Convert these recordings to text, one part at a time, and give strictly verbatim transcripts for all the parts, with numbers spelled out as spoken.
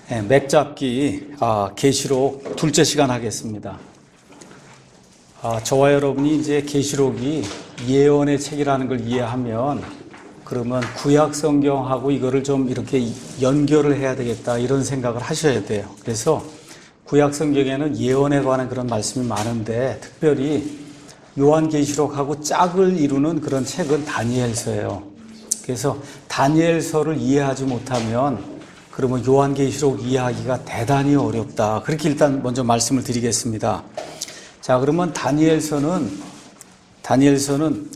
네, 맥잡기 아, 계시록 둘째 시간 하겠습니다. 아, 저와 여러분이 이제 계시록이 예언의 책이라는 걸 이해하면 그러면 구약 성경하고 이거를 좀 이렇게 연결을 해야 되겠다 이런 생각을 하셔야 돼요. 그래서 구약 성경에는 예언에 관한 그런 말씀이 많은데 특별히 요한계시록하고 짝을 이루는 그런 책은 다니엘서예요. 그래서 다니엘서를 이해하지 못하면 그러면 요한계시록 이해하기가 대단히 어렵다. 그렇게 일단 먼저 말씀을 드리겠습니다. 자, 그러면 다니엘서는 다니엘서는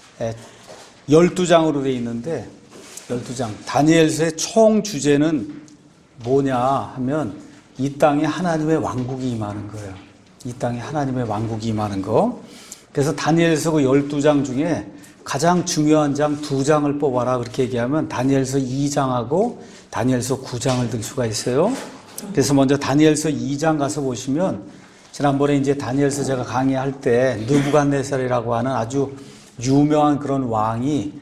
열두 장으로 되어 있는데 열두 장. 다니엘서의 총 주제는 뭐냐 하면 이 땅에 하나님의 왕국이 임하는 거예요. 이 땅에 하나님의 왕국이 임하는 거. 그래서 다니엘서 그 열두 장 중에 가장 중요한 장 두 장을 뽑아라 그렇게 얘기하면 다니엘서 이 장하고 다니엘서 구 장을 들 수가 있어요. 그래서 먼저 다니엘서 이 장 가서 보시면 지난번에 이제 다니엘서 제가 강의할 때 느부갓네살이라고 하는 아주 유명한 그런 왕이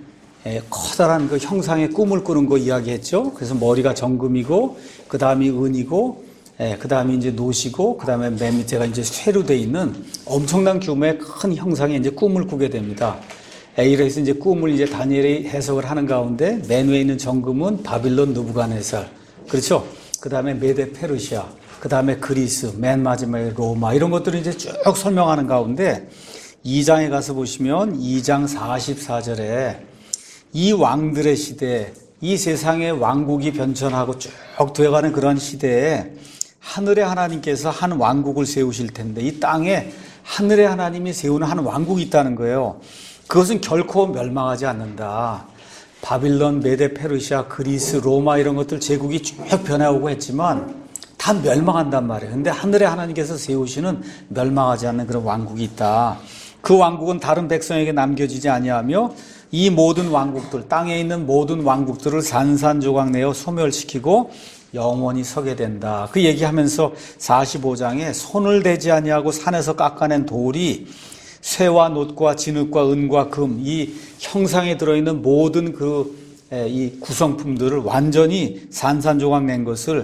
커다란 그 형상의 꿈을 꾸는 거 이야기했죠. 그래서 머리가 정금이고 그 다음이 은이고 그 다음에 이제 노시고 그 다음에 맨 밑에가 이제 쇠로 돼 있는 엄청난 규모의 큰 형상의 이제 꿈을 꾸게 됩니다. 이래서 이제 꿈을 이제 다니엘이 해석을 하는 가운데 맨 위에 있는 정금은 바빌론 느부갓네살, 그렇죠? 그 다음에 메데 페르시아, 그 다음에 그리스, 맨 마지막에 로마 이런 것들을 이제 쭉 설명하는 가운데 이 장에 가서 보시면 이 장 사십사 절에 이 왕들의 시대, 이 세상의 왕국이 변천하고 쭉 되어가는 그런 시대에 하늘의 하나님께서 한 왕국을 세우실 텐데 이 땅에 하늘의 하나님이 세우는 한 왕국이 있다는 거예요. 그것은 결코 멸망하지 않는다. 바빌론, 메데, 페르시아, 그리스, 로마 이런 것들 제국이 쭉 변해오고 했지만 다 멸망한단 말이에요. 근데 하늘의 하나님께서 세우시는 멸망하지 않는 그런 왕국이 있다. 그 왕국은 다른 백성에게 남겨지지 아니하며 이 모든 왕국들, 땅에 있는 모든 왕국들을 산산조각 내어 소멸시키고 영원히 서게 된다. 그 얘기하면서 사십오 장에 손을 대지 아니하고 산에서 깎아낸 돌이 쇠와 놋과 진흙과 은과 금, 이 형상에 들어있는 모든 그, 이 구성품들을 완전히 산산조각 낸 것을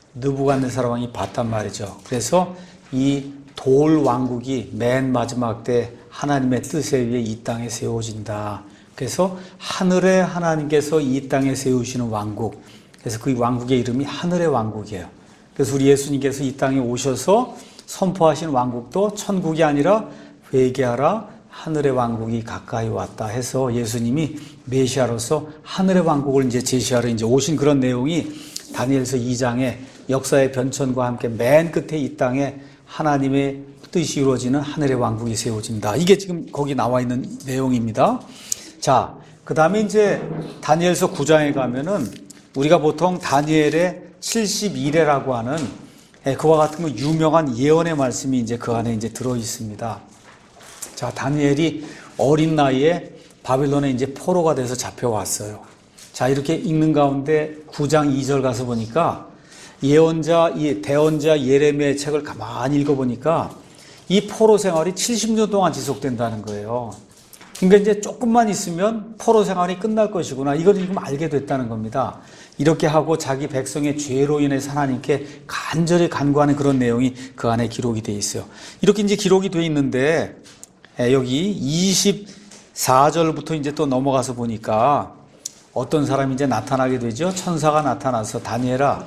느부갓네살 왕이 봤단 말이죠. 그래서 이 돌 왕국이 맨 마지막 때 하나님의 뜻에 의해 이 땅에 세워진다. 그래서 하늘의 하나님께서 이 땅에 세우시는 왕국. 그래서 그 왕국의 이름이 하늘의 왕국이에요. 그래서 우리 예수님께서 이 땅에 오셔서 선포하신 왕국도 천국이 아니라 회개하라 하늘의 왕국이 가까이 왔다 해서 예수님이 메시아로서 하늘의 왕국을 이제 제시하러 이제 오신 그런 내용이 다니엘서 이 장의 역사의 변천과 함께 맨 끝에 이 땅에 하나님의 뜻이 이루어지는 하늘의 왕국이 세워진다. 이게 지금 거기 나와 있는 내용입니다. 자, 그 다음에 이제 다니엘서 구 장에 가면은 우리가 보통 다니엘의 칠십일 회라고 하는 그와 같은 그 유명한 예언의 말씀이 이제 그 안에 이제 들어 있습니다. 자, 다니엘이 어린 나이에 바빌론에 이제 포로가 돼서 잡혀왔어요. 자, 이렇게 읽는 가운데 구 장 이 절 가서 보니까 예언자, 이 대언자 예레미야의 책을 가만히 읽어보니까 이 포로 생활이 칠십 년 동안 지속된다는 거예요. 그러니까 이제 조금만 있으면 포로 생활이 끝날 것이구나. 이걸 읽으면 알게 됐다는 겁니다. 이렇게 하고 자기 백성의 죄로 인해서 하나님께 간절히 간구하는 그런 내용이 그 안에 기록이 되어 있어요. 이렇게 이제 기록이 되어 있는데 여기 이십사 절부터 이제 또 넘어가서 보니까 어떤 사람이 이제 나타나게 되죠. 천사가 나타나서 다니엘아,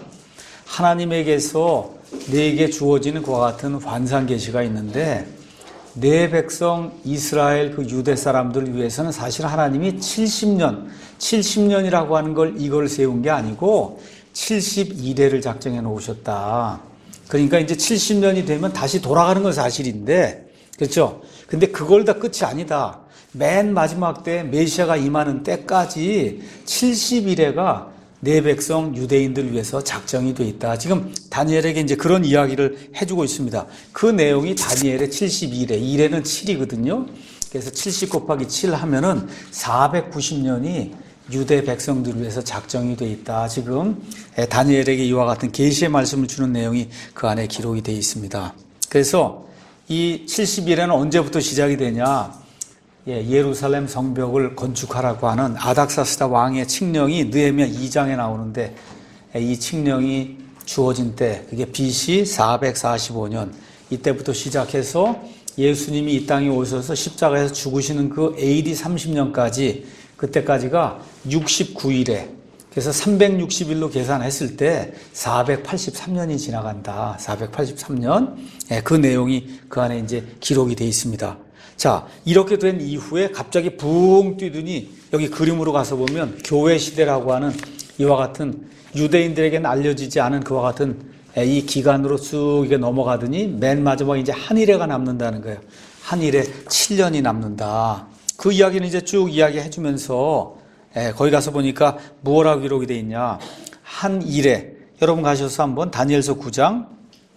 하나님에게서 네게 주어지는 그와 같은 환상 계시가 있는데 내 백성 이스라엘 그 유대 사람들을 위해서는 사실 하나님이 칠십 년, 칠십 년이라고 하는 걸 이걸 세운 게 아니고 칠십일 회를 작정해 놓으셨다. 그러니까 이제 칠십 년이 되면 다시 돌아가는 건 사실인데, 그렇죠? 근데 그걸 다 끝이 아니다. 맨 마지막 때 메시아가 임하는 때까지 칠십일 회가 내 백성 유대인들 위해서 작정이 돼 있다. 지금 다니엘에게 이제 그런 이야기를 해주고 있습니다. 그 내용이 다니엘의 칠십일 회, 일 회는 칠이거든요. 그래서 칠십 곱하기 칠 하면은 사백구십 년이 유대 백성들을 위해서 작정이 돼 있다. 지금 다니엘에게 이와 같은 계시의 말씀을 주는 내용이 그 안에 기록이 돼 있습니다. 그래서 이 칠십일 회는 언제부터 시작이 되냐? 예, 예루살렘 성벽을 건축하라고 하는 아닥사스다 왕의 칙령이 느헤미야 이 장에 나오는데 이 칙령이 주어진 때, 그게 비씨 사백사십오 년, 이때부터 시작해서 예수님이 이 땅에 오셔서 십자가에서 죽으시는 그 에이디 삼십 년까지, 그때까지가 육십구 일에, 그래서 삼백육십 일로 계산했을 때 사백팔십삼 년이 지나간다. 사백팔십삼 년. 예, 그 내용이 그 안에 이제 기록이 되어 있습니다. 자, 이렇게 된 이후에 갑자기 붕 뛰더니 여기 그림으로 가서 보면 교회 시대라고 하는 이와 같은 유대인들에게는 알려지지 않은 그와 같은 이 기간으로 쭉 이게 넘어가더니 맨 마지막에 이제 한일회가 남는다는 거예요. 한일회 칠 년이 남는다. 그 이야기는 이제 쭉 이야기해 주면서 예, 거기 가서 보니까 무엇라고 기록이 되어 있냐. 한일회. 여러분 가셔서 한번 다니엘서 구 장,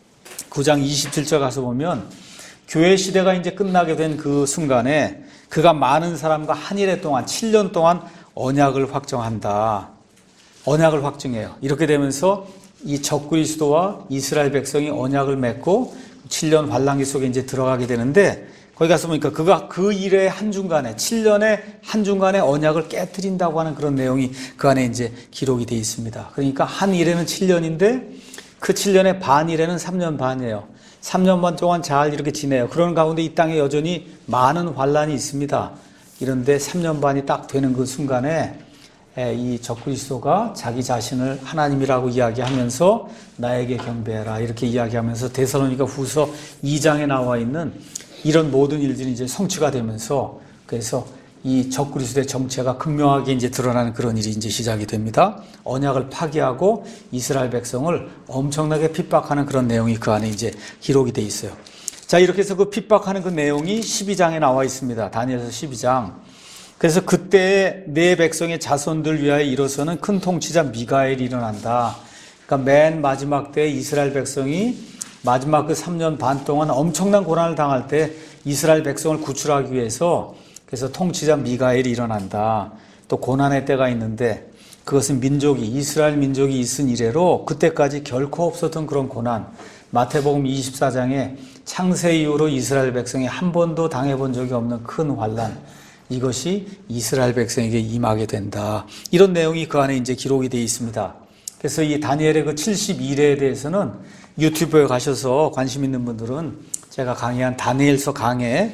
구 장 이십칠 절 가서 보면 교회 시대가 이제 끝나게 된 그 순간에 그가 많은 사람과 한일회 동안 칠 년 동안 언약을 확정한다. 언약을 확정해요. 이렇게 되면서 이 적그리스도와 이스라엘 백성이 언약을 맺고 칠 년 환란기 속에 이제 들어가게 되는데 거기 가서 보니까 그가 그 일의 한중간에 칠 년의 한중간에 언약을 깨뜨린다고 하는 그런 내용이 그 안에 이제 기록이 되어 있습니다. 그러니까 한 일에는 칠 년인데 그 칠 년의 반 일에는 삼 년 반이에요. 삼 년 반 동안 잘 이렇게 지내요. 그런 가운데 이 땅에 여전히 많은 환란이 있습니다. 이런데 삼 년 반이 딱 되는 그 순간에 이 적그리스도가 자기 자신을 하나님이라고 이야기하면서 나에게 경배해라 이렇게 이야기하면서 데살로니가 후서 이 장에 나와 있는 이런 모든 일들이 이제 성취가 되면서 그래서 이 적그리스도의 정체가 극명하게 이제 드러나는 그런 일이 이제 시작이 됩니다. 언약을 파기하고 이스라엘 백성을 엄청나게 핍박하는 그런 내용이 그 안에 이제 기록이 돼 있어요. 자, 이렇게 해서 그 핍박하는 그 내용이 십이 장에 나와 있습니다. 다니엘서 십이 장. 그래서 그때 내 백성의 자손들 위하여 일어서는 큰 통치자 미가엘이 일어난다. 그러니까 맨 마지막 때 이스라엘 백성이 마지막 그 삼 년 반 동안 엄청난 고난을 당할 때 이스라엘 백성을 구출하기 위해서 그래서 통치자 미가엘이 일어난다. 또 고난의 때가 있는데 그것은 민족이 이스라엘 민족이 있은 이래로 그때까지 결코 없었던 그런 고난. 마태복음 이십사 장에 창세 이후로 이스라엘 백성이 한 번도 당해본 적이 없는 큰 환난. 이것이 이스라엘 백성에게 임하게 된다. 이런 내용이 그 안에 이제 기록이 되어 있습니다. 그래서 이 다니엘의 그 칠십일 회에 대해서는 유튜브에 가셔서 관심 있는 분들은 제가 강의한 다니엘서 강의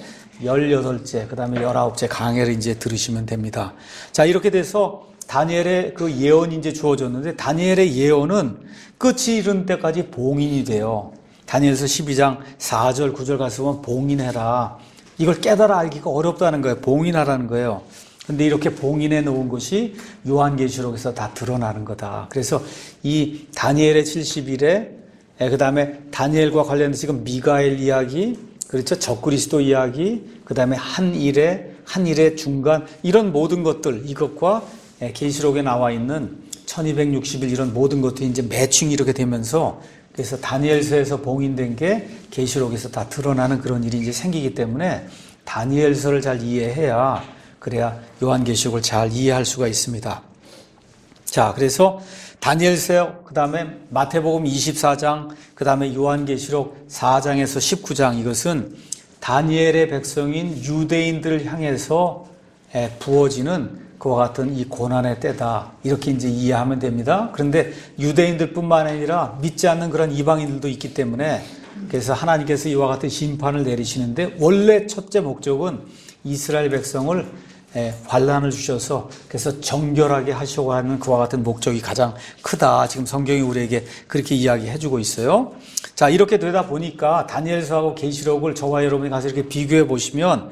열여덟째, 그 다음에 열아홉째 강의를 이제 들으시면 됩니다. 자, 이렇게 돼서 다니엘의 그 예언이 이제 주어졌는데 다니엘의 예언은 끝이 이른 때까지 봉인이 돼요. 다니엘서 십이 장 사 절, 구 절 가서 보면 봉인해라. 이걸 깨달아 알기가 어렵다는 거예요. 봉인하라는 거예요. 근데 이렇게 봉인해 놓은 것이 요한계시록에서 다 드러나는 거다. 그래서 이 다니엘의 칠십 일에 그 다음에 다니엘과 관련해서 지금 미가엘 이야기, 그렇죠? 적그리스도 이야기, 그 다음에 한일의, 한일의 중간, 이런 모든 것들, 이것과 계시록에 나와 있는 천이백육십 일 이런 모든 것들이 이제 매칭이 이렇게 되면서 그래서 다니엘서에서 봉인된 게 계시록에서 다 드러나는 그런 일이 이제 생기기 때문에 다니엘서를 잘 이해해야 그래야 요한계시록을 잘 이해할 수가 있습니다. 자, 그래서 다니엘서, 그 다음에 마태복음 이십사 장, 그 다음에 요한계시록 사 장에서 십구 장 이것은 다니엘의 백성인 유대인들을 향해서 부어지는 그와 같은 이 고난의 때다. 이렇게 이제 이해하면 됩니다. 그런데 유대인들뿐만 아니라 믿지 않는 그런 이방인들도 있기 때문에 그래서 하나님께서 이와 같은 심판을 내리시는데 원래 첫째 목적은 이스라엘 백성을 환난을 주셔서 그래서 정결하게 하시고 하는 그와 같은 목적이 가장 크다. 지금 성경이 우리에게 그렇게 이야기해 주고 있어요. 자, 이렇게 되다 보니까 다니엘서하고 계시록을 저와 여러분이 가서 이렇게 비교해 보시면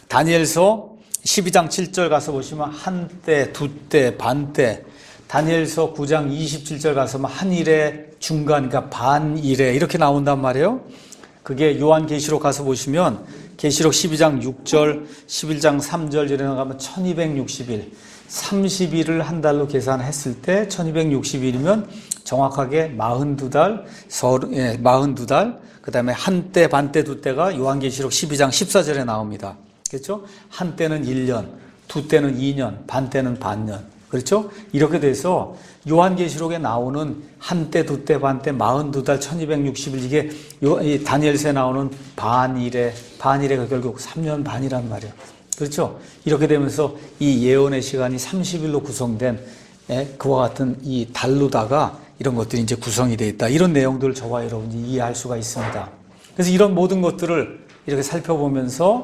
다니엘서 십이 장 칠 절 가서 보시면 한때, 두때, 반때, 다니엘서 구 장 이십칠 절 가서 한일의 중간, 그러니까 반일에 이렇게 나온단 말이에요. 그게 요한계시록 가서 보시면 계시록 십이 장 육 절, 십일 장 삼 절 이래 나가면 천이백육십 일, 삼십 일을 한 달로 계산했을 때 천이백육십 일이면 정확하게 사십이 달, 예, 사십이 달, 그 다음에 한때, 반때, 두때가 요한계시록 십이 장 십사 절에 나옵니다. 그렇죠? 한때는 일 년, 두때는 이 년, 반때는 반년. 그렇죠? 이렇게 돼서 요한계시록에 나오는 한때, 두때, 반때, 사십이 달, 천이백육십 일 이게 요, 이 다니엘서에 나오는 반일에, 반일에가 결국 삼 년 반이란 말이에요. 그렇죠? 이렇게 되면서 이 예언의 시간이 삼십 일로 구성된 예, 그와 같은 이 달로다가 이런 것들이 이제 구성이 되어 있다. 이런 내용들을 저와 여러분이 이해할 수가 있습니다. 그래서 이런 모든 것들을 이렇게 살펴보면서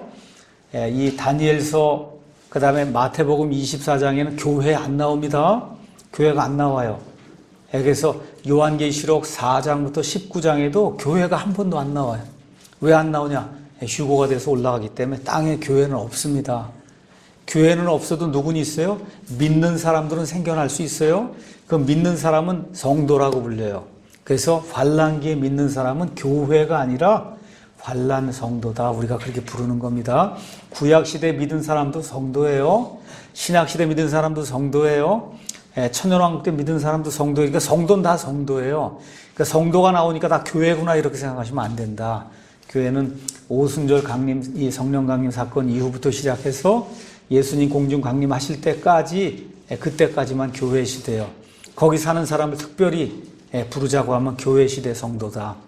이 다니엘서 그 다음에 마태복음 이십사 장에는 교회 안 나옵니다. 교회가 안 나와요. 그래서 요한계시록 사 장부터 십구 장에도 교회가 한 번도 안 나와요. 왜 안 나오냐? 휴고가 돼서 올라가기 때문에 땅에 교회는 없습니다. 교회는 없어도 누구는 있어요? 믿는 사람들은 생겨날 수 있어요. 그 믿는 사람은 성도라고 불려요. 그래서 환란기에 믿는 사람은 교회가 아니라 환란 성도다. 우리가 그렇게 부르는 겁니다. 구약시대 믿은 사람도 성도예요. 신약시대 믿은 사람도 성도예요. 천년왕국 때 믿은 사람도 성도예요. 그러니까 성도는 다 성도예요. 그러니까 성도가 나오니까 다 교회구나 이렇게 생각하시면 안 된다. 교회는 오순절 강림, 이 성령 강림 사건 이후부터 시작해서 예수님 공중 강림하실 때까지, 그때까지만 교회 시대예요. 거기 사는 사람을 특별히 부르자고 하면 교회 시대 성도다.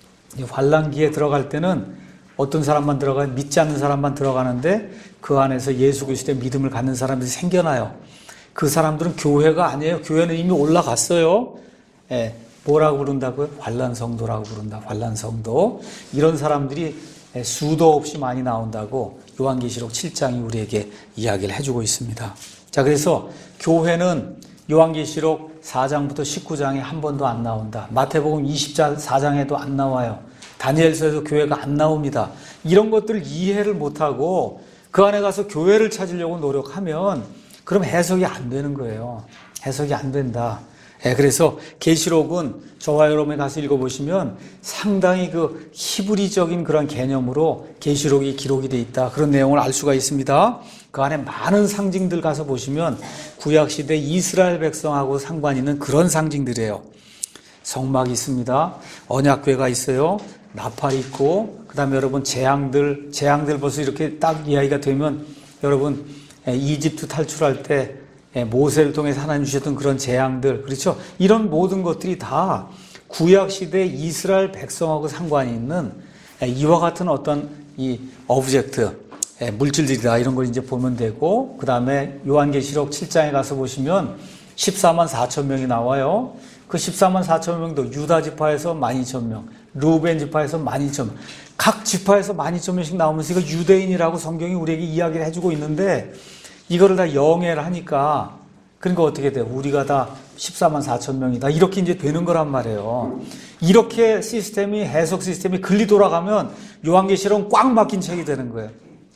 환란기에 들어갈 때는 어떤 사람만 들어가요? 믿지 않는 사람만 들어가는데 그 안에서 예수 그리스도의 믿음을 갖는 사람들이 생겨나요. 그 사람들은 교회가 아니에요. 교회는 이미 올라갔어요. 예, 뭐라고 부른다고요? 환란성도라고 부른다. 환란성도. 이런 사람들이 수도 없이 많이 나온다고 요한계시록 칠 장이 우리에게 이야기를 해주고 있습니다. 자, 그래서 교회는 요한계시록 사 장부터 십구 장에 한 번도 안 나온다. 마태복음 이십사 장에도 안 나와요. 다니엘서에도 교회가 안 나옵니다. 이런 것들을 이해를 못하고 그 안에 가서 교회를 찾으려고 노력하면 그럼 해석이 안 되는 거예요. 해석이 안 된다. 예, 그래서 계시록은 저와 여러분이 가서 읽어보시면 상당히 그 히브리적인 그런 개념으로 계시록이 기록이 돼 있다. 그런 내용을 알 수가 있습니다. 그 안에 많은 상징들 가서 보시면 구약시대 이스라엘 백성하고 상관 있는 그런 상징들이에요. 성막이 있습니다. 언약궤가 있어요. 나팔이 있고, 그 다음에 여러분 재앙들, 재앙들 벌써 이렇게 딱 이야기가 되면 여러분 이집트 탈출할 때 모세를 통해서 하나님 주셨던 그런 재앙들, 그렇죠? 이런 모든 것들이 다 구약시대 이스라엘 백성하고 상관이 있는 이와 같은 어떤 이 오브젝트, 물질들이다. 이런 걸 이제 보면 되고, 그 다음에 요한계시록 칠 장에 가서 보시면 십사만 사천 명이 나와요. 그 십사만 사천 명도 유다 지파에서 만 이천 명, 루벤 지파에서 만 이천 명, 각 지파에서 만 이천 명씩 나오면서 이거 유대인이라고 성경이 우리에게 이야기를 해주고 있는데 이거를 다 영해를 하니까 그러니까 어떻게 돼요? 우리가 다 십사만 사천 명이다. 이렇게 이제 되는 거란 말이에요. 이렇게 시스템이, 해석 시스템이 글리 돌아가면 요한계시록은 꽉 막힌 책이 되는 거예요.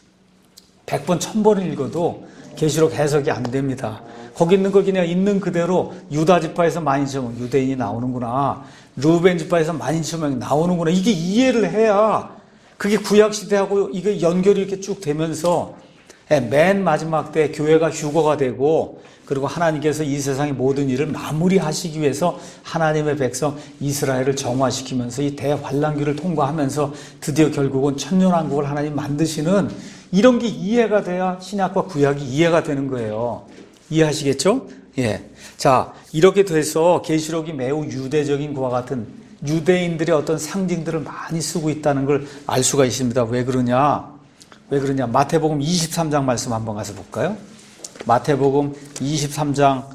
백 번, 천 번을 읽어도 계시록 해석이 안 됩니다. 거기 있는 걸 그냥 있는 그대로 유다 지파에서 만 이천 명 유대인이 나오는구나. 루벤 지파에서 만 이천 명이 나오는구나. 이게 이해를 해야 그게 구약시대하고 이게 연결이 이렇게 쭉 되면서 맨 마지막 때 교회가 휴거가 되고 그리고 하나님께서 이 세상의 모든 일을 마무리하시기 위해서 하나님의 백성 이스라엘을 정화시키면서 이 대환란기를 통과하면서 드디어 결국은 천년왕국을 하나님 만드시는 이런 게 이해가 돼야 신약과 구약이 이해가 되는 거예요. 이해하시겠죠? 예. 자, 이렇게 돼서 계시록이 매우 유대적인 것과 같은 유대인들의 어떤 상징들을 많이 쓰고 있다는 걸 알 수가 있습니다. 왜 그러냐? 왜 그러냐? 마태복음 이십삼 장 말씀 한번 가서 볼까요? 마태복음 이십삼 장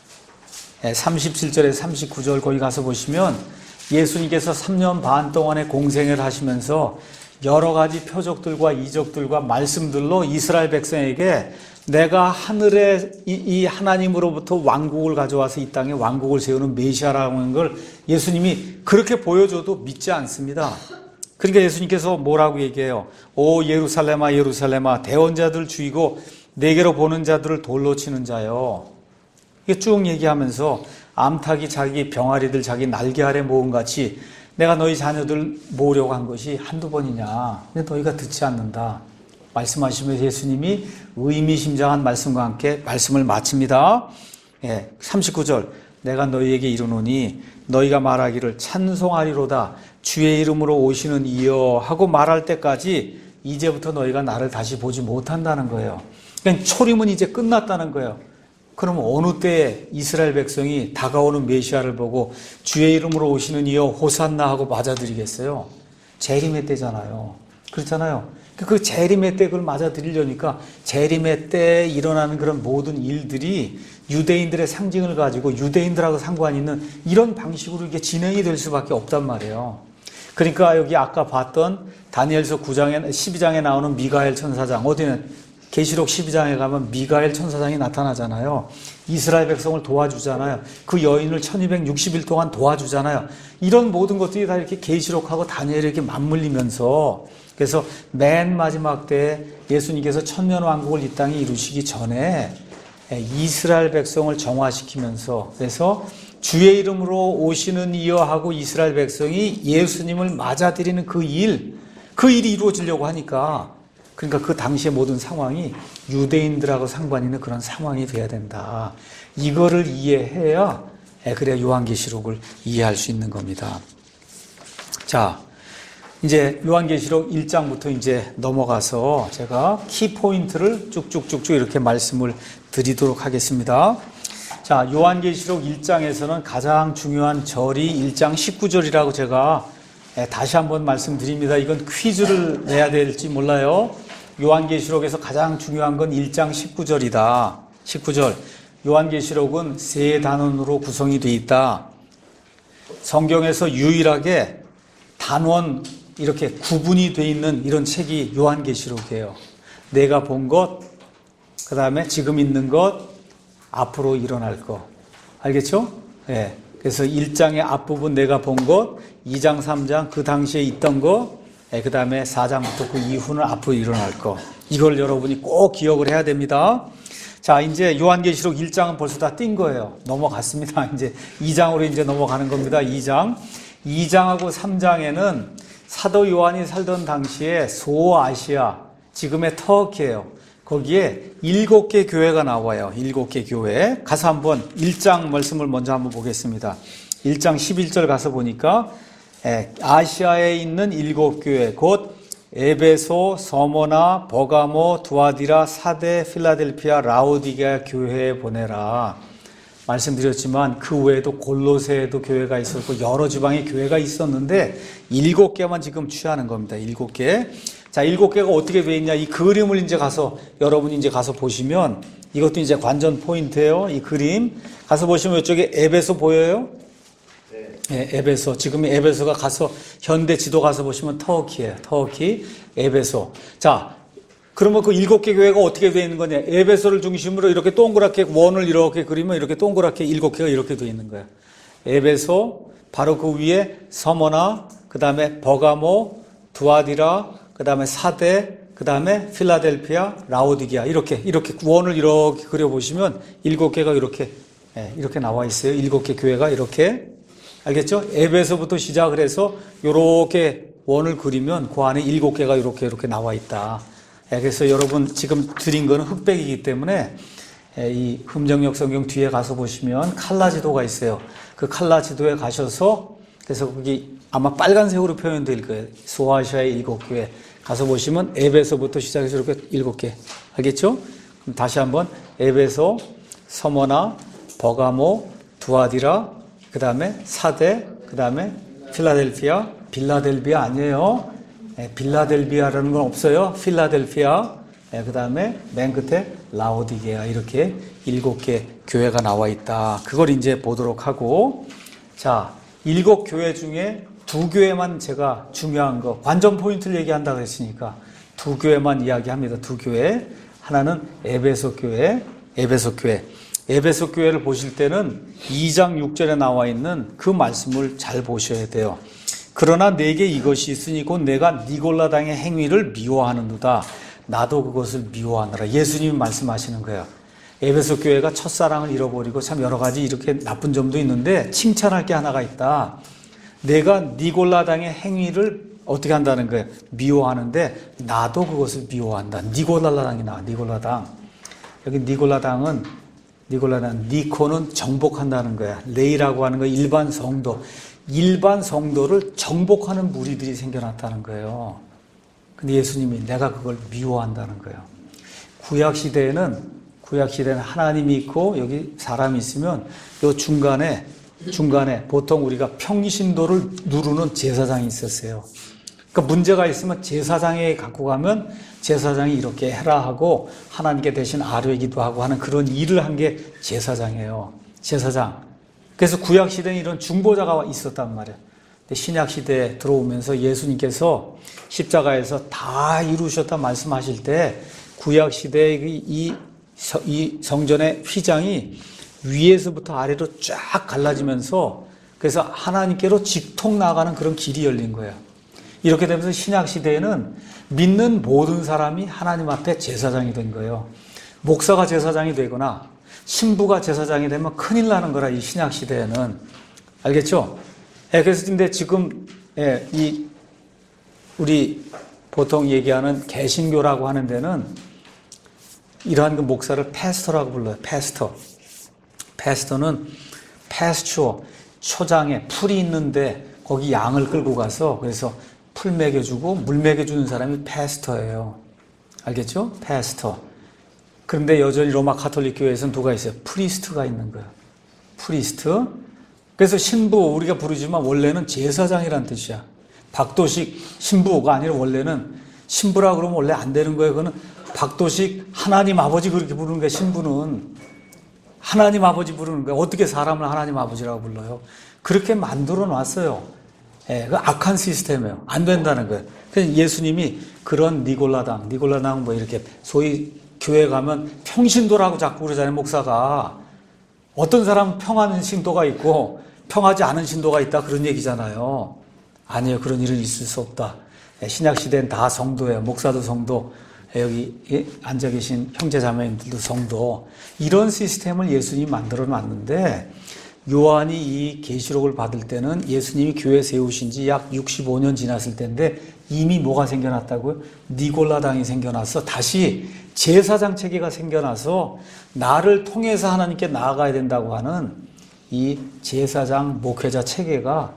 삼십칠 절에서 삼십구 절 거기 가서 보시면 예수님께서 삼 년 반 동안의 공생을 하시면서 여러 가지 표적들과 이적들과 말씀들로 이스라엘 백성에게 내가 하늘에 이 하나님으로부터 왕국을 가져와서 이 땅에 왕국을 세우는 메시아라는 걸 예수님이 그렇게 보여줘도 믿지 않습니다. 그러니까 예수님께서 뭐라고 얘기해요? 오 예루살렘아 예루살렘아 대언자들 죽이고 내게로 보는 자들을 돌로 치는 자요. 이게 쭉 얘기하면서 암탉이 자기 병아리들 자기 날개 아래 모은 같이 내가 너희 자녀들 모으려고 한 것이 한두 번이냐. 근데 너희가 듣지 않는다. 말씀하시면서 예수님이 의미심장한 말씀과 함께 말씀을 마칩니다. 예, 삼십구 절 내가 너희에게 이르노니 너희가 말하기를 찬송하리로다 주의 이름으로 오시는 이여 하고 말할 때까지 이제부터 너희가 나를 다시 보지 못한다는 거예요. 그러니까 초림은 이제 끝났다는 거예요. 그럼 어느 때에 이스라엘 백성이 다가오는 메시아를 보고 주의 이름으로 오시는 이여 호산나 하고 맞아들이겠어요? 재림의 때잖아요. 그렇잖아요. 그 재림의 때 그걸 맞아들이려니까 재림의 때에 일어나는 그런 모든 일들이 유대인들의 상징을 가지고 유대인들하고 상관이 있는 이런 방식으로 이게 진행이 될 수밖에 없단 말이에요. 그러니까 여기 아까 봤던 다니엘서 구 장에, 십이 장에 나오는 미가엘 천사장, 어디는 계시록 십이 장에 가면 미가엘 천사장이 나타나잖아요. 이스라엘 백성을 도와주잖아요. 그 여인을 천이백육십 일 동안 도와주잖아요. 이런 모든 것들이 다 이렇게 계시록하고 다니엘이 이렇게 맞물리면서, 그래서 맨 마지막 때에 예수님께서 천년 왕국을 이 땅에 이루시기 전에 이스라엘 백성을 정화시키면서, 그래서 주의 이름으로 오시는 이여 하고 이스라엘 백성이 예수님을 맞아들이는 그 일, 그 일이 이루어지려고 하니까, 그러니까 그 당시의 모든 상황이 유대인들하고 상관 있는 그런 상황이 돼야 된다. 이거를 이해해야, 그래야 요한계시록을 이해할 수 있는 겁니다. 자, 이제 요한계시록 일 장부터 이제 넘어가서 제가 키포인트를 쭉쭉쭉쭉 이렇게 말씀을 드리도록 하겠습니다. 자, 요한계시록 일 장에서는 가장 중요한 절이 일 장 십구 절이라고 제가 다시 한번 말씀드립니다. 이건 퀴즈를 내야 될지 몰라요. 요한계시록에서 가장 중요한 건 일 장 십구 절이다. 십구 절. 요한계시록은 세 단원으로 구성이 되어 있다. 성경에서 유일하게 단원 이렇게 구분이 되어 있는 이런 책이 요한계시록이에요. 내가 본 것, 그 다음에 지금 있는 것, 앞으로 일어날 것. 알겠죠? 예. 그래서 일 장의 앞부분 내가 본 것, 이 장, 삼 장 그 당시에 있던 것, 그 다음에 사 장부터 그 이후는 앞으로 일어날 것. 이걸 여러분이 꼭 기억을 해야 됩니다. 자, 이제 요한계시록 일 장은 벌써 다 뛴 거예요. 넘어갔습니다. 이제 이 장으로 이제 넘어가는 겁니다. 이 장. 이 장하고 삼 장에는 사도 요한이 살던 당시에 소아시아, 지금의 터키예요. 거기에 일곱 개 교회가 나와요. 일곱 개 교회. 가서 한번 일 장 말씀을 먼저 한번 보겠습니다. 일 장 십일 절 가서 보니까 아시아에 있는 일곱 교회, 곧 에베소, 서모나, 버가모, 두아디라, 사데, 필라델피아, 라오디게아 교회에 보내라. 말씀드렸지만 그 외에도 골로새에도 교회가 있었고 여러 지방에 교회가 있었는데 일곱 개만 지금 취하는 겁니다. 일곱 개. 자, 일곱 개가 어떻게 되어 있냐? 이 그림을 이제 가서 여러분이 이제 가서 보시면 이것도 이제 관전 포인트예요. 이 그림 가서 보시면 이쪽에 에베소 보여요? 네, 에베소. 지금 에베소가 가서 현대 지도 가서 보시면 터키예요. 터키, 에베소. 자, 그러면 그 일곱 개 교회가 어떻게 되어 있는 거냐? 에베소를 중심으로 이렇게 동그랗게 원을 이렇게 그리면 이렇게 동그랗게 일곱 개가 이렇게 되어 있는 거예요. 에베소, 바로 그 위에 서머나, 그 다음에 버가모, 두아디라, 그 다음에 사데, 그 다음에 필라델피아, 라오디게아. 이렇게, 이렇게 원을 이렇게 그려보시면 일곱 개가 이렇게, 예, 이렇게 나와 있어요. 일곱 개 교회가 이렇게. 알겠죠? 에베소부터 시작을 해서 이렇게 원을 그리면 그 안에 일곱 개가 이렇게 이렇게 나와 있다. 그래서 여러분 지금 드린 거는 흑백이기 때문에 이 흠정역 성경 뒤에 가서 보시면 칼라 지도가 있어요. 그 칼라 지도에 가셔서 그래서 거기 아마 빨간색으로 표현될 거예요. 소아시아의 일곱 교회 가서 보시면 에베소부터 시작해서 이렇게 일곱 개. 알겠죠? 그럼 다시 한번 에베소, 서머나, 버가모, 두아디라, 그 다음에 사데, 그 다음에 필라델피아, 빌라델비아 아니에요. 네, 빌라델비아라는 건 없어요. 필라델피아, 네, 그 다음에 맨 끝에 라오디게아 이렇게 일곱 개 교회가 나와 있다. 그걸 이제 보도록 하고, 자, 일곱 교회 중에 두 교회만 제가 중요한 거, 관전 포인트를 얘기한다고 했으니까 두 교회만 이야기합니다. 두 교회. 하나는 에베소 교회, 에베소 교회. 에베소 교회를 보실 때는 이 장 육 절에 나와 있는 그 말씀을 잘 보셔야 돼요. 그러나 내게 이것이 있으니 곧 내가 니골라당의 행위를 미워하는도다. 나도 그것을 미워하노라. 예수님이 말씀하시는 거예요. 에베소 교회가 첫사랑을 잃어버리고 참 여러 가지 이렇게 나쁜 점도 있는데 칭찬할 게 하나가 있다. 내가 니골라당의 행위를 어떻게 한다는 거예요? 미워하는데 나도 그것을 미워한다. 니골라당이 나와. 니골라당. 여기 니골라당은 니골라당, 니코는 정복한다는 거야. 레이라고 하는 거 일반 성도. 일반 성도를 정복하는 무리들이 생겨났다는 거예요. 근데 예수님이 내가 그걸 미워한다는 거예요. 구약시대에는, 구약시대는 하나님이 있고 여기 사람이 있으면 요 중간에, 중간에 보통 우리가 평신도를 누르는 제사장이 있었어요. 그러니까 문제가 있으면 제사장에게 갖고 가면 제사장이 이렇게 해라 하고 하나님께 대신 아뢰기도 하고 하는 그런 일을 한 게 제사장이에요. 제사장. 그래서 구약시대에 이런 중보자가 있었단 말이에요. 근데 신약시대에 들어오면서 예수님께서 십자가에서 다 이루셨다 말씀하실 때 구약시대의 이, 이 성전의 휘장이 위에서부터 아래로 쫙 갈라지면서 그래서 하나님께로 직통 나가는 그런 길이 열린 거예요. 이렇게 되면서 신약시대에는 믿는 모든 사람이 하나님 앞에 제사장이 된 거예요. 목사가 제사장이 되거나 신부가 제사장이 되면 큰일 나는 거라, 이 신약시대에는. 알겠죠? 예, 그래서 근데 지금, 예, 이, 우리 보통 얘기하는 개신교라고 하는 데는 이러한 그 목사를 패스터라고 불러요. 패스터. 패스터는 패스추어, 초장에 풀이 있는데 거기 양을 끌고 가서 그래서 풀 먹여주고 물 먹여주는 사람이 패스터예요. 알겠죠? 패스터. 그런데 여전히 로마 가톨릭 교회에서는 누가 있어요? 프리스트가 있는 거예요. 프리스트. 그래서 신부 우리가 부르지만 원래는 제사장이란 뜻이야. 박도식 신부가 아니라 원래는 신부라 그러면 원래 안 되는 거예요. 그거는 박도식 하나님 아버지 그렇게 부르는 거예요. 신부는 하나님 아버지 부르는 거예요. 어떻게 사람을 하나님 아버지라고 불러요? 그렇게 만들어 놨어요. 예, 그 악한 시스템이에요. 안 된다는 거예요. 그래서 예수님이 그런 니골라당, 니골라당 뭐 이렇게 소위 교회 가면 평신도라고 자꾸 그러잖아요. 목사가. 어떤 사람은 평하는 신도가 있고 평하지 않은 신도가 있다 그런 얘기잖아요. 아니에요. 그런 일은 있을 수 없다. 신약시대는 다 성도예요. 목사도 성도, 여기 앉아 계신 형제 자매님들도 성도. 이런 시스템을 예수님이 만들어 놨는데 요한이 이 계시록을 받을 때는 예수님이 교회 세우신 지 약 육십오 년 지났을 때인데 이미 뭐가 생겨났다고요? 니골라당이 생겨나서 다시 제사장 체계가 생겨나서 나를 통해서 하나님께 나아가야 된다고 하는 이 제사장 목회자 체계가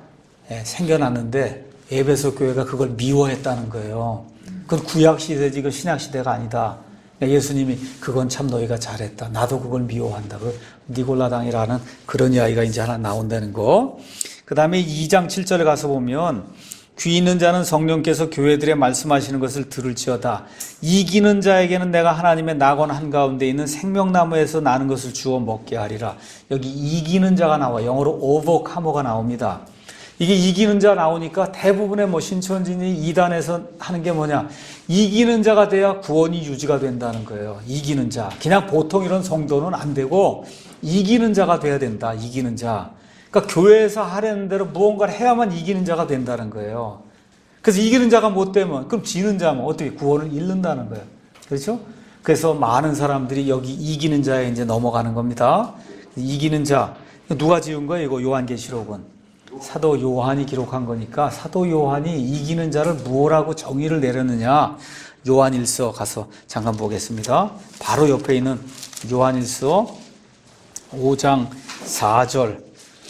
생겨났는데 에베소 교회가 그걸 미워했다는 거예요. 그건 구약시대지 그 신약시대가 아니다. 예수님이 그건 참 너희가 잘했다. 나도 그걸 미워한다. 그 니골라당이라는 그런 이야기가 이제 하나 나온다는 거. 그 다음에 이 장 칠 절에 가서 보면 귀 있는 자는 성령께서 교회들에 말씀하시는 것을 들을지어다. 이기는 자에게는 내가 하나님의 낙원 한가운데 있는 생명나무에서 나는 것을 주어 먹게 하리라. 여기 이기는 자가 나와. 영어로 오버카머가 나옵니다. 이게 이기는 자 나오니까 대부분의 뭐 신천지니 이단에서 하는 게 뭐냐. 이기는 자가 돼야 구원이 유지가 된다는 거예요. 이기는 자. 그냥 보통 이런 성도는 안 되고 이기는 자가 돼야 된다. 이기는 자. 그러니까 교회에서 하려는 대로 무언가를 해야만 이기는 자가 된다는 거예요. 그래서 이기는 자가 못 되면 그럼 지는 자면 어떻게 구원을 잃는다는 거예요. 그렇죠? 그래서 많은 사람들이 여기 이기는 자에 이제 넘어가는 겁니다. 이기는 자. 누가 지은 거예요? 이거 요한계시록은. 사도 요한이 기록한 거니까 사도 요한이 이기는 자를 무엇라고 정의를 내렸느냐. 요한일서 가서 잠깐 보겠습니다. 바로 옆에 있는 요한일서 오 장 사 절.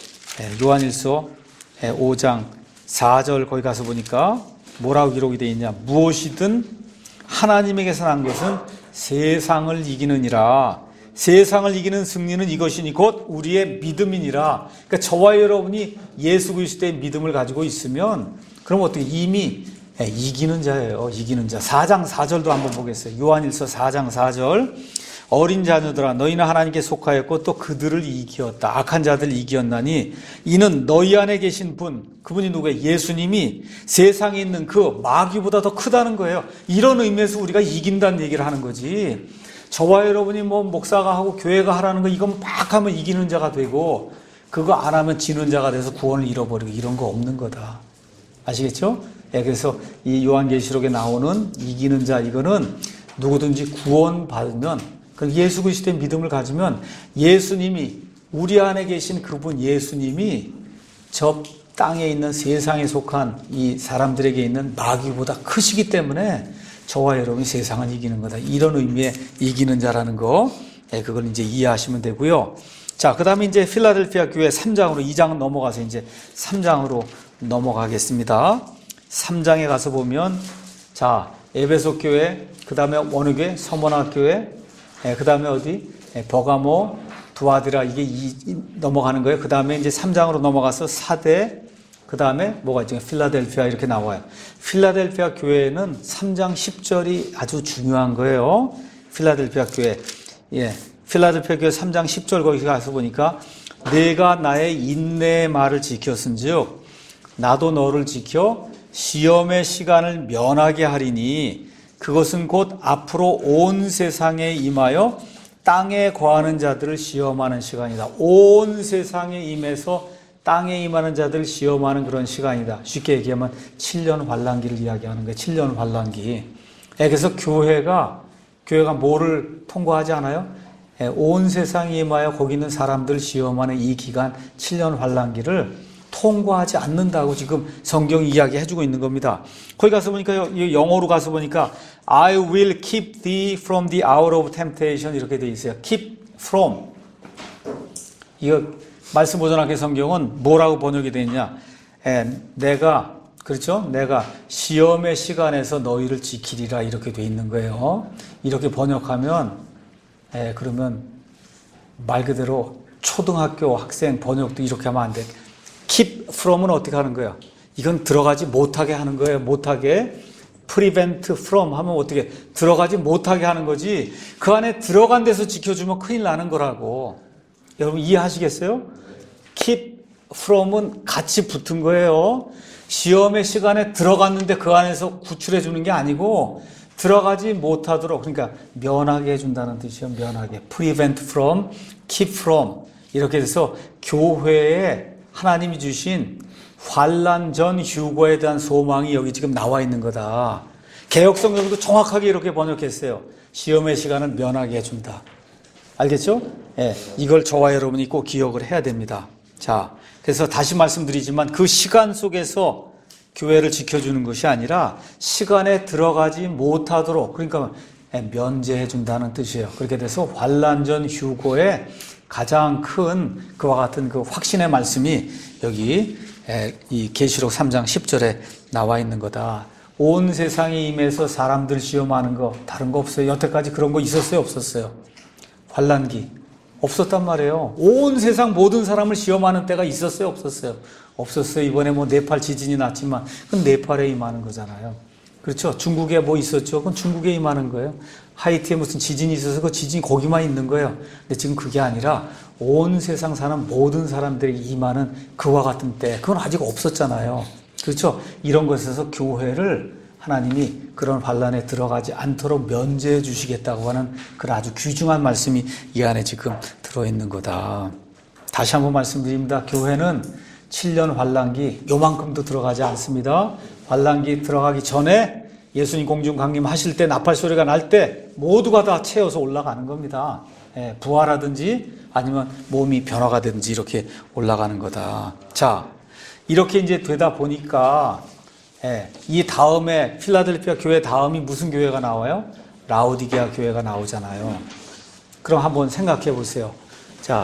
요한일서 오 장 사 절 거기 가서 보니까 뭐라고 기록이 되어 있냐. 무엇이든 하나님에게서 난 것은 세상을 이기느니라. 세상을 이기는 승리는 이것이니 곧 우리의 믿음이니라. 그러니까 저와 여러분이 예수 그리스도의 믿음을 가지고 있으면 그럼 어떻게 이미 이기는 자예요. 이기는 자. 사 장 사 절도 한번 보겠어요. 요한일서 사 장 사 절. 어린 자녀들아 너희는 하나님께 속하였고 또 그들을 이기었다. 악한 자들 이기었나니 이는 너희 안에 계신 분, 그분이 누구예요? 예수님이 세상에 있는 그 마귀보다 더 크다는 거예요. 이런 의미에서 우리가 이긴다는 얘기를 하는 거지. 저와 여러분이 뭐 목사가 하고 교회가 하라는 거 이건 막 하면 이기는 자가 되고 그거 안 하면 지는 자가 돼서 구원을 잃어버리고 이런 거 없는 거다. 아시겠죠? 예, 그래서 이 요한계시록에 나오는 이기는 자 이거는 누구든지 구원 받으면 예수 그리스도의 믿음을 가지면 예수님이 우리 안에 계신 그분 예수님이 저 땅에 있는 세상에 속한 이 사람들에게 있는 마귀보다 크시기 때문에 저와 여러분이 세상을 이기는 거다. 이런 의미의 이기는 자라는 거, 예, 그걸 이제 이해하시면 되고요. 자, 그 다음에 이제 필라델피아 교회 삼 장으로 이 장은 넘어가서 이제 삼 장으로 넘어가겠습니다. 삼 장에 가서 보면, 자, 에베소 교회, 그 다음에 어느 교회? 서머나 교회, 예, 그 다음에 어디? 예, 버가모, 두아디라, 이게 이, 이, 넘어가는 거예요. 그 다음에 이제 삼 장으로 넘어가서 사대, 그 다음에 뭐가 있죠? 필라델피아 이렇게 나와요. 필라델피아 교회는 삼 장 십 절이 아주 중요한 거예요. 필라델피아 교회. 예. 필라델피아 교회 삼 장 십 절 거기 가서 보니까 내가 나의 인내의 말을 지켰은즉 나도 너를 지켜 시험의 시간을 면하게 하리니 그것은 곧 앞으로 온 세상에 임하여 땅에 거하는 자들을 시험하는 시간이다. 온 세상에 임해서 땅에 임하는 자들을 시험하는 그런 시간이다. 쉽게 얘기하면 칠 년 환란기를 이야기하는 거예요. 칠 년 환란기. 그래서 교회가 교회가 뭐를 통과하지 않아요? 온 세상에 임하여 거기 있는 사람들 시험하는 이 기간 칠 년 환란기를 통과하지 않는다고 지금 성경이 이야기해주고 있는 겁니다. 거기 가서 보니까 영어로 가서 보니까 I will keep thee from the hour of temptation 이렇게 되어 있어요. keep from. 이거 말씀 보존학교 성경은 뭐라고 번역이 되어 있냐? 에, 내가 그렇죠? 내가 시험의 시간에서 너희를 지키리라 이렇게 되어 있는 거예요. 이렇게 번역하면 에, 그러면 말 그대로 초등학교 학생 번역도 이렇게 하면 안 돼. keep from은 어떻게 하는 거예요? 이건 들어가지 못하게 하는 거예요. 못하게. prevent from 하면 어떻게 들어가지 못하게 하는 거지. 그 안에 들어간 데서 지켜주면 큰일 나는 거라고. 여러분 이해하시겠어요? keep from은 같이 붙은 거예요. 시험의 시간에 들어갔는데 그 안에서 구출해 주는 게 아니고 들어가지 못하도록 그러니까 면하게 해준다는 뜻이에요. 면하게. prevent from, keep from 이렇게 돼서 교회에 하나님이 주신 환난 전 휴거에 대한 소망이 여기 지금 나와 있는 거다. 개역성경도 정확하게 이렇게 번역했어요. 시험의 시간을 면하게 해준다. 알겠죠? 예, 이걸 저와 여러분이 꼭 기억을 해야 됩니다. 자, 그래서 다시 말씀드리지만 그 시간 속에서 교회를 지켜주는 것이 아니라 시간에 들어가지 못하도록 그러니까 면제해 준다는 뜻이에요. 그렇게 돼서 환난 전 휴거에 가장 큰 그와 같은 그 확신의 말씀이 여기 이 계시록 삼 장 십 절에 나와 있는 거다. 온 세상에 임해서 사람들 시험하는 거 다른 거 없어요. 여태까지 그런 거 있었어요? 없었어요? 환란기 없었단 말이에요. 온 세상 모든 사람을 시험하는 때가 있었어요? 없었어요? 없었어요. 이번에 뭐 네팔 지진이 났지만 그건 네팔에 임하는 거잖아요. 그렇죠? 중국에 뭐 있었죠? 그건 중국에 임하는 거예요. 하이티에 무슨 지진이 있어서 그 지진이 거기만 있는 거예요. 근데 지금 그게 아니라 온 세상 사는 모든 사람들이 임하는 그와 같은 때 그건 아직 없었잖아요. 그렇죠? 이런 것에서 교회를 하나님이 그런 환란에 들어가지 않도록 면제해 주시겠다고 하는 그런 아주 귀중한 말씀이 이 안에 지금 들어있는 거다. 다시 한번 말씀드립니다. 교회는 칠 년 환란기 요만큼도 들어가지 않습니다. 환란기 들어가기 전에 예수님 공중 강림하실 때 나팔 소리가 날 때 모두가 다 채워서 올라가는 겁니다. 예, 부활하든지 아니면 몸이 변화가 되든지 이렇게 올라가는 거다. 자, 이렇게 이제 되다 보니까 예, 이 다음에 필라델피아 교회 다음이 무슨 교회가 나와요? 라오디게아 교회가 나오잖아요. 그럼 한번 생각해 보세요. 자,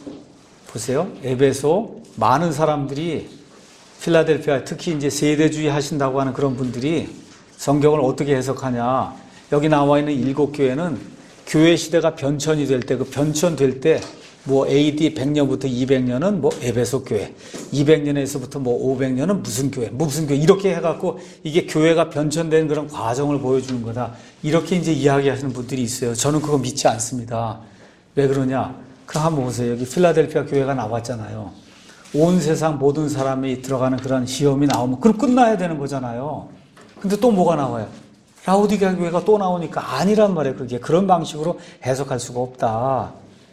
보세요. 에베소 많은 사람들이 필라델피아 특히 이제 세대주의 하신다고 하는 그런 분들이 성경을 어떻게 해석하냐. 여기 나와 있는 일곱 교회는 교회 시대가 변천이 될 때 그 변천될 때 뭐 에이디 백 년부터 이백 년은 뭐 에베소 교회, 이백 년에서부터 뭐 오백 년은 무슨 교회, 무슨 교회 이렇게 해갖고 이게 교회가 변천된 그런 과정을 보여주는 거다. 이렇게 이제 이야기하시는 분들이 있어요. 저는 그거 믿지 않습니다. 왜 그러냐? 그럼 한번 보세요. 여기 필라델피아 교회가 나왔잖아요. 온 세상 모든 사람이 들어가는 그런 시험이 나오면 그럼 끝나야 되는 거잖아요. 근데 또 뭐가 나와요? 라오디게아 교회가 또 나오니까 아니란 말이에요. 그게 그런 방식으로 해석할 수가 없다.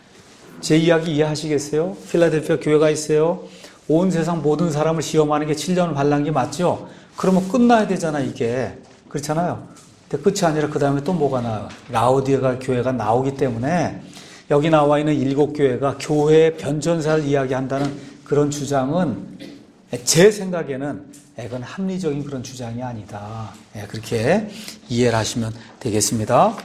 제 이야기 이해하시겠어요? 필라델피아 교회가 있어요. 온 세상 모든 사람을 시험하는 게 칠 년 환란기 맞죠? 그러면 끝나야 되잖아 이게. 그렇잖아요. 근데 끝이 아니라 그 다음에 또 뭐가 나와요? 라오디게아 교회가 나오기 때문에 여기 나와 있는 일곱 교회가 교회의 변천사를 이야기한다는 그런 주장은 제 생각에는 그건 합리적인 그런 주장이 아니다. 그렇게 이해를 하시면 되겠습니다.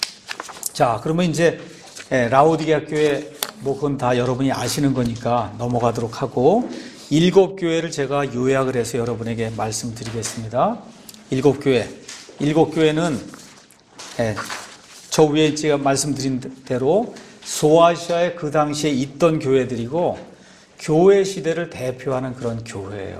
자, 그러면 이제 라오디게아 교회 뭐 그건 다 여러분이 아시는 거니까 넘어가도록 하고 일곱 교회를 제가 요약을 해서 여러분에게 말씀드리겠습니다. 일곱 교회. 일곱 교회는 저 위에 제가 말씀드린 대로 소아시아에 그 당시에 있던 교회들이고 교회 시대를 대표하는 그런 교회예요.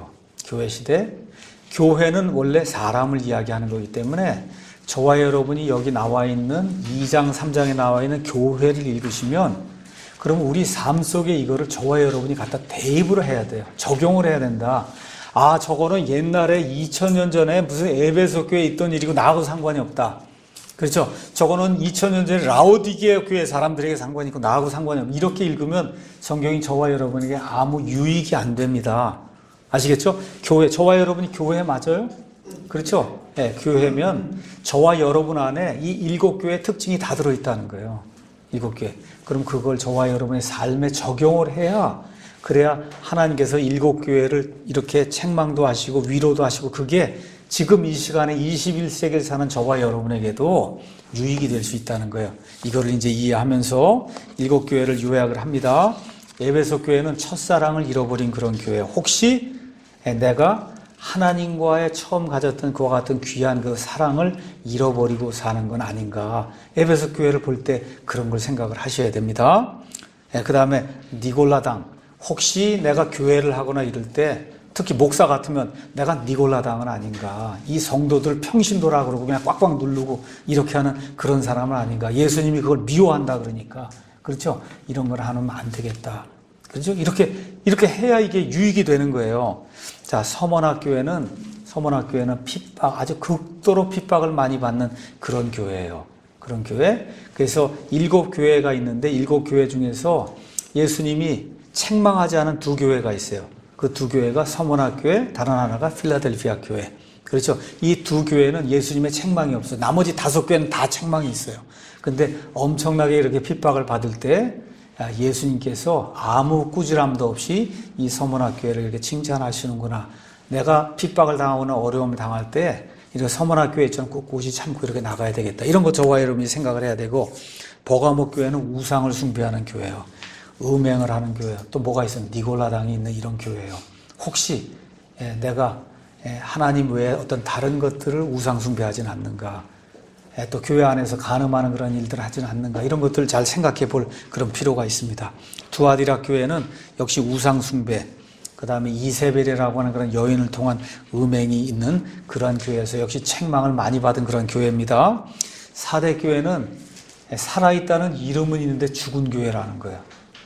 교회 시대. 교회는 원래 사람을 이야기하는 거기 때문에 저와 여러분이 여기 나와 있는 이 장, 삼 장에 나와 있는 교회를 읽으시면 그럼 우리 삶 속에 이거를 저와 여러분이 갖다 대입을 해야 돼요. 적용을 해야 된다. 아, 저거는 옛날에 이천 년 전에 무슨 에베소 교회에 있던 일이고 나하고 상관이 없다. 그렇죠? 저거는 이천 년 전에 라오디게아 교회 사람들에게 상관이 있고 나하고 상관이 없다. 이렇게 읽으면 성경이 저와 여러분에게 아무 유익이 안 됩니다. 아시겠죠? 교회, 저와 여러분이 교회 맞아요? 그렇죠? 네, 교회면 저와 여러분 안에 이 일곱 교회의 특징이 다 들어있다는 거예요. 일곱 교회. 그럼 그걸 저와 여러분의 삶에 적용을 해야, 그래야 하나님께서 일곱 교회를 이렇게 책망도 하시고 위로도 하시고 그게 지금 이 시간에 이십일 세기를 사는 저와 여러분에게도 유익이 될 수 있다는 거예요. 이거를 이제 이해하면서 일곱 교회를 요약을 합니다. 에베소 교회는 첫사랑을 잃어버린 그런 교회. 혹시 내가 하나님과의 처음 가졌던 그와 같은 귀한 그 사랑을 잃어버리고 사는 건 아닌가. 에베소 교회를 볼 때 그런 걸 생각을 하셔야 됩니다. 그 다음에 니골라당. 혹시 내가 교회를 하거나 이럴 때 특히 목사 같으면 내가 니골라당은 아닌가. 이 성도들 평신도라 그러고 그냥 꽉꽉 누르고 이렇게 하는 그런 사람은 아닌가. 예수님이 그걸 미워한다 그러니까. 그렇죠? 이런 걸 하면 안 되겠다. 그렇죠? 이렇게, 이렇게 해야 이게 유익이 되는 거예요. 자, 서문학교회는, 서문학교회는 핍박, 아주 극도로 핍박을 많이 받는 그런 교회예요. 그런 교회. 그래서 일곱 교회가 있는데 일곱 교회 중에서 예수님이 책망하지 않은 두 교회가 있어요. 그 두 교회가 서문학교회, 다른 하나가 필라델피아 교회. 그렇죠? 이 두 교회는 예수님의 책망이 없어요. 나머지 다섯 교회는 다 책망이 있어요. 근데 엄청나게 이렇게 핍박을 받을 때 예수님께서 아무 꾸지람도 없이 이 서문학교회를 이렇게 칭찬하시는구나. 내가 핍박을 당하거나 어려움을 당할 때 이렇게 서문학교회 있잖아. 꿋꿋이 참고 이렇게 나가야 되겠다. 이런 거 저와 여러분이 생각을 해야 되고, 버가목 교회는 우상을 숭배하는 교회예요. 음행을 하는 교회예요. 또 뭐가 있어요? 니골라당이 있는 이런 교회예요. 혹시 내가 하나님 외에 어떤 다른 것들을 우상 숭배하지는 않는가? 또 교회 안에서 간음하는 그런 일들을 하지는 않는가? 이런 것들을 잘 생각해 볼 그런 필요가 있습니다. 두아디라 교회는 역시 우상 숭배, 그 다음에 이세벨이라고 하는 그런 여인을 통한 음행이 있는 그런 교회에서 역시 책망을 많이 받은 그런 교회입니다. 사대 교회는 살아있다는 이름은 있는데 죽은 교회라는 거예요.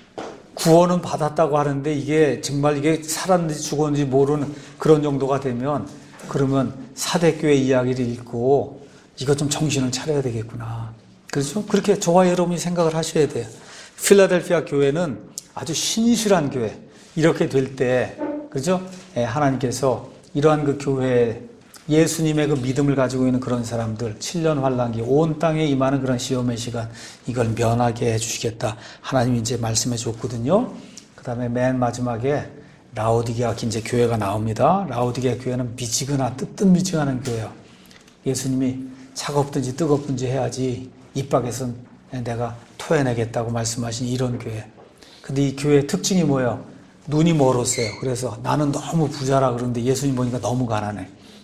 구원은 받았다고 하는데 이게 정말 이게 살았는지 죽었는지 모르는 그런 정도가 되면, 그러면 사대교회 이야기를 읽고 이거 좀 정신을 차려야 되겠구나. 그렇죠? 그렇게 저와 여러분이 생각을 하셔야 돼요. 필라델피아 교회는 아주 신실한 교회. 이렇게 될 때, 그렇죠? 하나님께서 이러한 그 교회에 예수님의 그 믿음을 가지고 있는 그런 사람들, 칠 년 환란기, 온 땅에 임하는 그런 시험의 시간, 이걸 면하게 해주시겠다. 하나님이 이제 말씀해 줬거든요. 그 다음에 맨 마지막에 라오디게아 이제 교회가 나옵니다. 라오디게아 교회는 미지근한, 뜨뜻미지근한 교회예요. 예수님이 차갑든지 뜨겁든지 해야지 입밖에선 내가 토해내겠다고 말씀하신 이런 교회. 근데 이 교회의 특징이 뭐예요? 눈이 멀었어요. 그래서 나는 너무 부자라 그러는데 예수님 보니까 너무 가난해.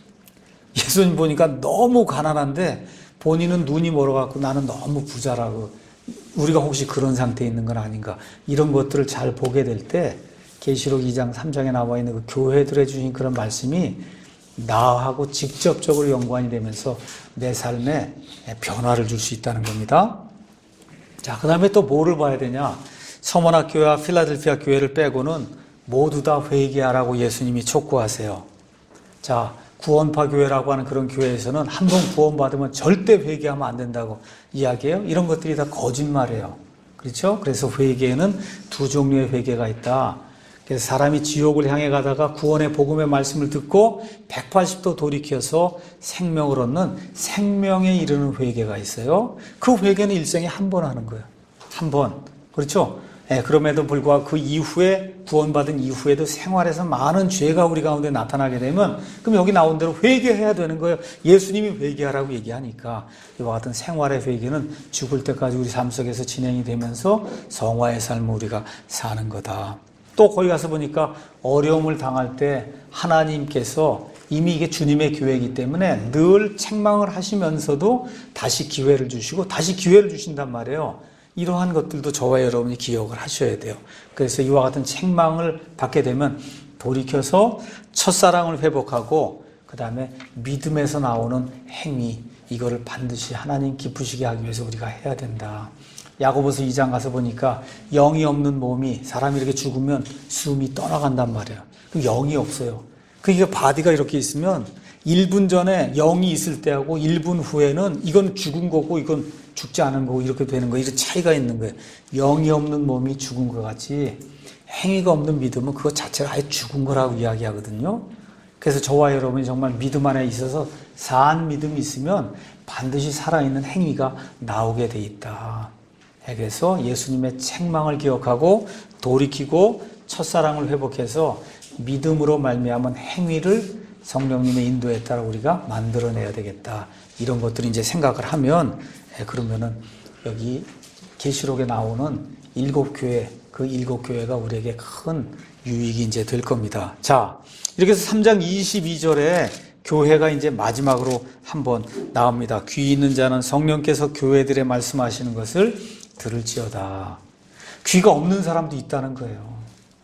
예수님 보니까 너무 가난한데 본인은 눈이 멀어갖고 나는 너무 부자라고. 우리가 혹시 그런 상태에 있는 건 아닌가. 이런 것들을 잘 보게 될 때 계시록 이 장 삼 장에 나와 있는 그 교회들에 주신 그런 말씀이 나하고 직접적으로 연관이 되면서 내 삶에 변화를 줄 수 있다는 겁니다. 자, 그 다음에 또 뭐를 봐야 되냐. 서머나 교회와 필라델피아 교회를 빼고는 모두 다 회개하라고 예수님이 촉구하세요. 자, 구원파 교회라고 하는 그런 교회에서는 한 번 구원받으면 절대 회개하면 안 된다고 이야기해요. 이런 것들이 다 거짓말이에요. 그렇죠? 그래서 회개에는 두 종류의 회개가 있다. 그래서 사람이 지옥을 향해 가다가 구원의 복음의 말씀을 듣고 백팔십 도 돌이켜서 생명을 얻는 생명에 이르는 회개가 있어요. 그 회개는 일생에 한 번 하는 거예요. 한 번. 그렇죠? 예, 그럼에도 불구하고 그 이후에 구원받은 이후에도 생활에서 많은 죄가 우리 가운데 나타나게 되면 그럼 여기 나온 대로 회개해야 되는 거예요. 예수님이 회개하라고 얘기하니까 이와 같은 생활의 회개는 죽을 때까지 우리 삶 속에서 진행이 되면서 성화의 삶을 우리가 사는 거다. 또 거기 가서 보니까 어려움을 당할 때 하나님께서 이미 이게 주님의 교회이기 때문에 늘 책망을 하시면서도 다시 기회를 주시고 다시 기회를 주신단 말이에요. 이러한 것들도 저와 여러분이 기억을 하셔야 돼요. 그래서 이와 같은 책망을 받게 되면 돌이켜서 첫사랑을 회복하고 그 다음에 믿음에서 나오는 행위, 이거를 반드시 하나님 기쁘시게 하기 위해서 우리가 해야 된다. 야고보서 이 장 가서 보니까 영이 없는 몸이, 사람이 이렇게 죽으면 숨이 떠나간단 말이에요. 그 영이 없어요. 그러니까 바디가 이렇게 있으면 일 분 전에 영이 있을 때하고 일 분 후에는 이건 죽은 거고 이건 죽지 않은 거고 이렇게 되는 거예요. 이런 차이가 있는 거예요. 영이 없는 몸이 죽은 것 같이 행위가 없는 믿음은 그것 자체가 아예 죽은 거라고 이야기하거든요. 그래서 저와 여러분이 정말 믿음 안에 있어서 산 믿음이 있으면 반드시 살아있는 행위가 나오게 돼 있다. 그래서 예수님의 책망을 기억하고 돌이키고 첫사랑을 회복해서 믿음으로 말미암은 행위를 성령님의 인도에 따라 우리가 만들어내야 되겠다. 이런 것들을 이제 생각을 하면, 그러면은 여기 계시록에 나오는 일곱 교회, 그 일곱 교회가 우리에게 큰 유익이 이제 될 겁니다. 자, 이렇게 해서 삼 장 이십이 절에 교회가 이제 마지막으로 한번 나옵니다. 귀 있는 자는 성령께서 교회들에 말씀하시는 것을 들을지어다. 귀가 없는 사람도 있다는 거예요.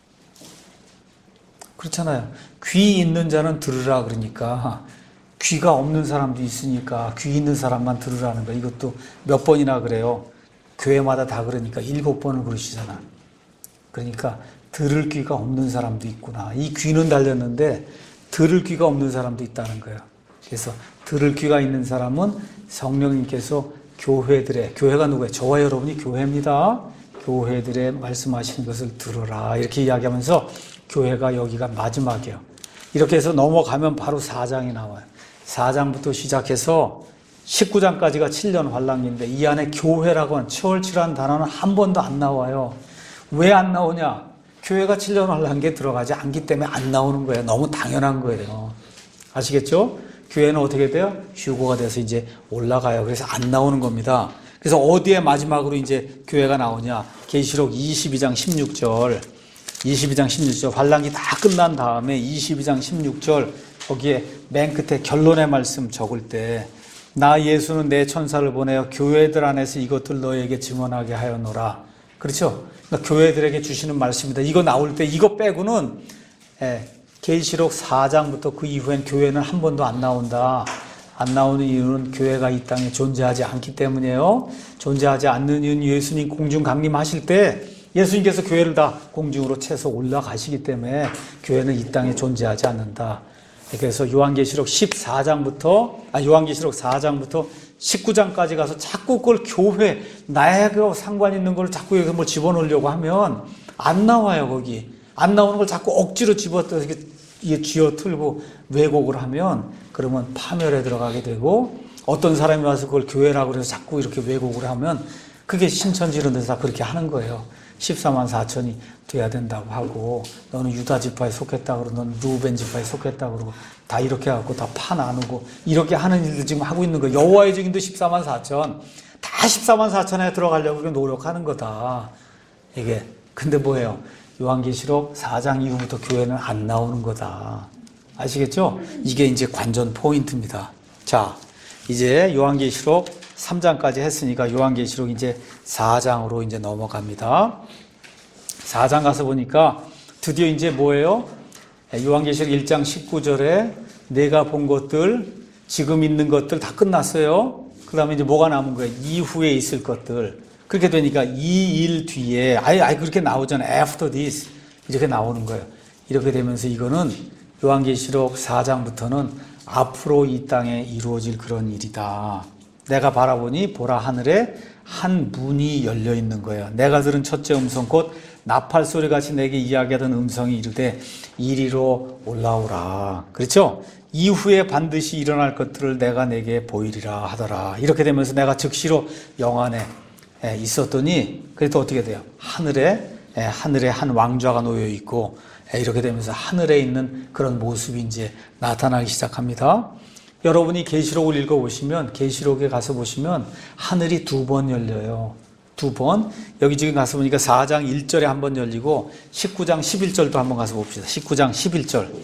그렇잖아요. 귀 있는 자는 들으라 그러니까 귀가 없는 사람도 있으니까 귀 있는 사람만 들으라는 거예요. 이것도 몇 번이나 그래요. 교회마다 다 그러니까 일곱 번을 그러시잖아. 그러니까 들을 귀가 없는 사람도 있구나. 이 귀는 달렸는데 들을 귀가 없는 사람도 있다는 거예요. 그래서 들을 귀가 있는 사람은 성령님께서 교회들의, 교회가 누구예요? 저와 여러분이 교회입니다. 교회들의 말씀하시는 것을 들어라. 이렇게 이야기하면서 교회가 여기가 마지막이에요. 이렇게 해서 넘어가면 바로 사 장이 나와요. 사 장부터 시작해서 십구 장까지가 칠 년 환란기인데 이 안에 교회라고 하는 처얼치라는 단어는 한 번도 안 나와요. 왜 안 나오냐? 교회가 칠 년 환란기에 들어가지 않기 때문에 안 나오는 거예요. 너무 당연한 거예요. 아시겠죠? 교회는 어떻게 돼요? 휴고가 돼서 이제 올라가요. 그래서 안 나오는 겁니다. 그래서 어디에 마지막으로 이제 교회가 나오냐? 계시록 이십이 장 십육 절. 이십이 장 십육 절. 환란기 다 끝난 다음에 이십이 장 십육 절. 거기에 맨 끝에 결론의 말씀 적을 때 나 예수는 내 천사를 보내어 교회들 안에서 이것들 너에게 증언하게 하였노라. 그렇죠? 그러니까 교회들에게 주시는 말씀입니다. 이거 나올 때 이거 빼고는 예, 계시록 사 장부터 그 이후엔 교회는 한 번도 안 나온다. 안 나오는 이유는 교회가 이 땅에 존재하지 않기 때문이에요. 존재하지 않는 이유는 예수님 공중 강림하실 때 예수님께서 교회를 다 공중으로 채서 올라가시기 때문에 교회는 이 땅에 존재하지 않는다. 그래서 요한계시록 십사 장부터 아 요한계시록 사 장부터 십구 장까지 가서 자꾸 그걸 교회 나하고 상관 있는 걸 자꾸 여기서 뭘 집어넣으려고 하면 안 나와요. 거기 안 나오는 걸 자꾸 억지로 집어넣어서 이게 쥐어 틀고 왜곡을 하면 그러면 파멸에 들어가게 되고 어떤 사람이 와서 그걸 교회라고 해서 자꾸 이렇게 왜곡을 하면 그게 신천지 이런 데서 다 그렇게 하는 거예요. 십사만 사천이 돼야 된다고 하고 너는 유다 지파에 속했다 그러고 너는 루벤 지파에 속했다 그러고 다 이렇게 해갖고 다 파 나누고 이렇게 하는 일들 지금 하고 있는 거예요. 여호와의 증인도 십사만 사천 다 십사만 사천에 들어가려고 노력하는 거다. 이게 근데 뭐예요? 요한계시록 사 장 이후부터 교회는 안 나오는 거다. 아시겠죠? 이게 이제 관전 포인트입니다. 자, 이제 요한계시록 삼 장까지 했으니까 요한계시록 이제 사 장으로 이제 넘어갑니다. 사 장 가서 보니까 드디어 이제 뭐예요? 요한계시록 일 장 십구 절에 내가 본 것들, 지금 있는 것들 다 끝났어요. 그 다음에 이제 뭐가 남은 거예요? 이후에 있을 것들. 그렇게 되니까 이 일 뒤에, 아예, 아예 그렇게 나오잖아요. after this. 이렇게 나오는 거예요. 이렇게 되면서 이거는 요한계시록 사 장부터는 앞으로 이 땅에 이루어질 그런 일이다. 내가 바라보니 보라 하늘에 한 문이 열려 있는 거예요. 내가 들은 첫째 음성 곧 나팔 소리같이 내게 이야기하던 음성이 이르되 이리로 올라오라. 그렇죠? 이후에 반드시 일어날 것들을 내가 내게 보이리라 하더라. 이렇게 되면서 내가 즉시로 영안에 있었더니 그래도 어떻게 돼요? 하늘에 하늘에 한 왕좌가 놓여 있고 이렇게 되면서 하늘에 있는 그런 모습이 이제 나타나기 시작합니다. 여러분이 계시록을 읽어보시면 계시록에 가서 보시면 하늘이 두 번 열려요. 두 번. 여기 지금 가서 보니까 사 장 일 절에 한 번 열리고 십구 장 십일 절도 한번 가서 봅시다. 십구 장 십일 절.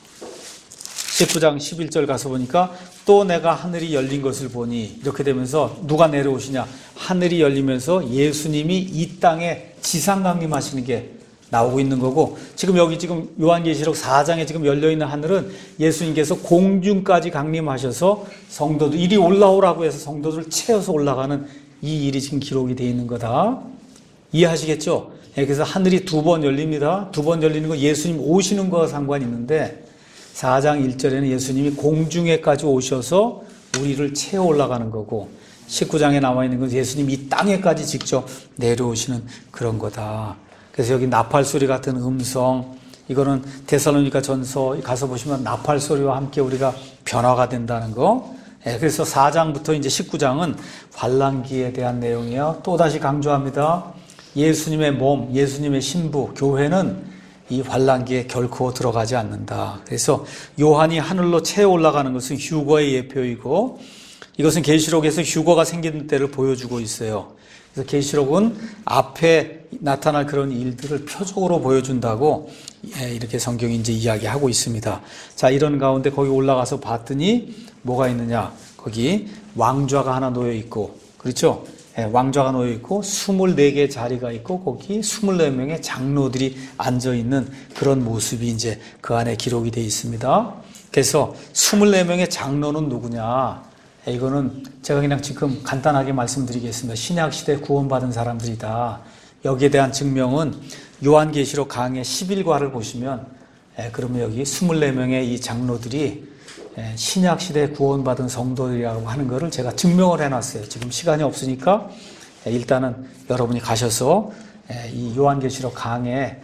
십구 장 십일 절 가서 보니까 또 내가 하늘이 열린 것을 보니 이렇게 되면서 누가 내려오시냐? 하늘이 열리면서 예수님이 이 땅에 지상 강림하시는 게 나오고 있는 거고, 지금 여기 지금 요한계시록 사 장에 지금 열려있는 하늘은 예수님께서 공중까지 강림하셔서 성도들, 이리 올라오라고 해서 성도들을 채워서 올라가는 이 일이 지금 기록이 되어 있는 거다. 이해하시겠죠? 그래서 하늘이 두 번 열립니다. 두 번 열리는 건 예수님 오시는 거와 상관이 있는데, 사 장 일 절에는 예수님이 공중에까지 오셔서 우리를 채워 올라가는 거고, 십구 장에 나와 있는 건 예수님이 이 땅에까지 직접 내려오시는 그런 거다. 그래서 여기 나팔 소리 같은 음성, 이거는 데살로니가 전서 가서 보시면 나팔 소리와 함께 우리가 변화가 된다는 거. 그래서 사 장부터 이제 십구 장은 환란기에 대한 내용이에요. 또다시 강조합니다. 예수님의 몸, 예수님의 신부, 교회는 이 환란기에 결코 들어가지 않는다. 그래서 요한이 하늘로 채워 올라가는 것은 휴거의 예표이고, 이것은 계시록에서 휴거가 생기는 때를 보여주고 있어요. 그래서 계시록은 앞에 나타날 그런 일들을 표적으로 보여준다고 이렇게 성경이 이제 이야기하고 있습니다. 자, 이런 가운데 거기 올라가서 봤더니 뭐가 있느냐? 거기 왕좌가 하나 놓여 있고, 그렇죠? 왕좌가 놓여 있고 스물네 개의 자리가 있고 거기 스물네 명의 장로들이 앉아 있는 그런 모습이 이제 그 안에 기록이 되어 있습니다. 그래서 스물네 명의 장로는 누구냐? 이거는 제가 그냥 지금 간단하게 말씀드리겠습니다. 신약 시대 구원받은 사람들이다. 여기에 대한 증명은 요한계시록 강의 십일 과를 보시면, 그러면 여기 스물네 명의 이 장로들이 신약 시대 구원받은 성도들이라고 하는 것을 제가 증명을 해놨어요. 지금 시간이 없으니까 일단은 여러분이 가셔서 이 요한계시록 강의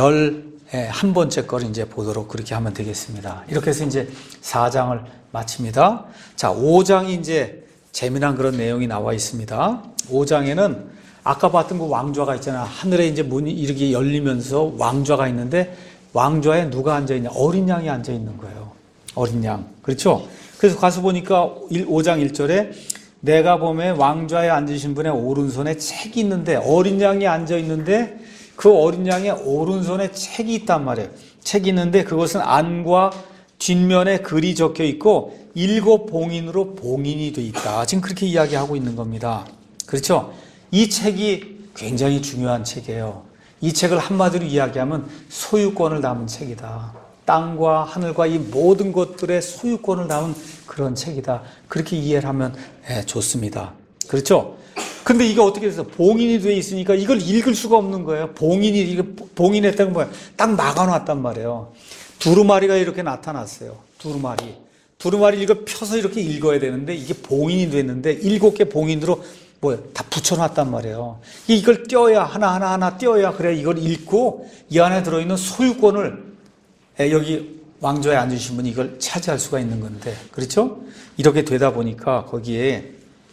열한 번째 거를 이제 보도록 그렇게 하면 되겠습니다. 이렇게 해서 이제 사 장을 마칩니다. 자, 오 장이 이제 재미난 그런 내용이 나와 있습니다. 오 장에는 아까 봤던 그 왕좌가 있잖아요. 하늘에 이제 문이 이렇게 열리면서 왕좌가 있는데 왕좌에 누가 앉아있냐? 어린 양이 앉아있는 거예요. 어린 양. 그렇죠? 그래서 가서 보니까 오 장 일 절에 내가 보매 왕좌에 앉으신 분의 오른손에 책이 있는데, 어린 양이 앉아있는데 그 어린 양의 오른손에 책이 있단 말이에요. 책이 있는데 그것은 안과 뒷면에 글이 적혀 있고 일곱 봉인으로 봉인이 돼 있다. 지금 그렇게 이야기하고 있는 겁니다. 그렇죠? 이 책이 굉장히 중요한 책이에요. 이 책을 한마디로 이야기하면 소유권을 담은 책이다. 땅과 하늘과 이 모든 것들의 소유권을 담은 그런 책이다. 그렇게 이해를 하면 네, 좋습니다. 그렇죠? 근데 이게 어떻게 돼서 봉인이 돼 있으니까 이걸 읽을 수가 없는 거예요. 봉인이, 이게 봉인했다는 거예요. 딱 막아놨단 말이에요. 두루마리가 이렇게 나타났어요. 두루마리. 두루마리 이거 펴서 이렇게 읽어야 되는데 이게 봉인이 됐는데 일곱 개 봉인으로 뭐 다 붙여놨단 말이에요. 이걸 떼어야 하나하나 하나 떼어야 그래야 이걸 읽고 이 안에 들어있는 소유권을 여기 왕좌에 앉으신 분이 이걸 차지할 수가 있는 건데, 그렇죠? 이렇게 되다 보니까 거기에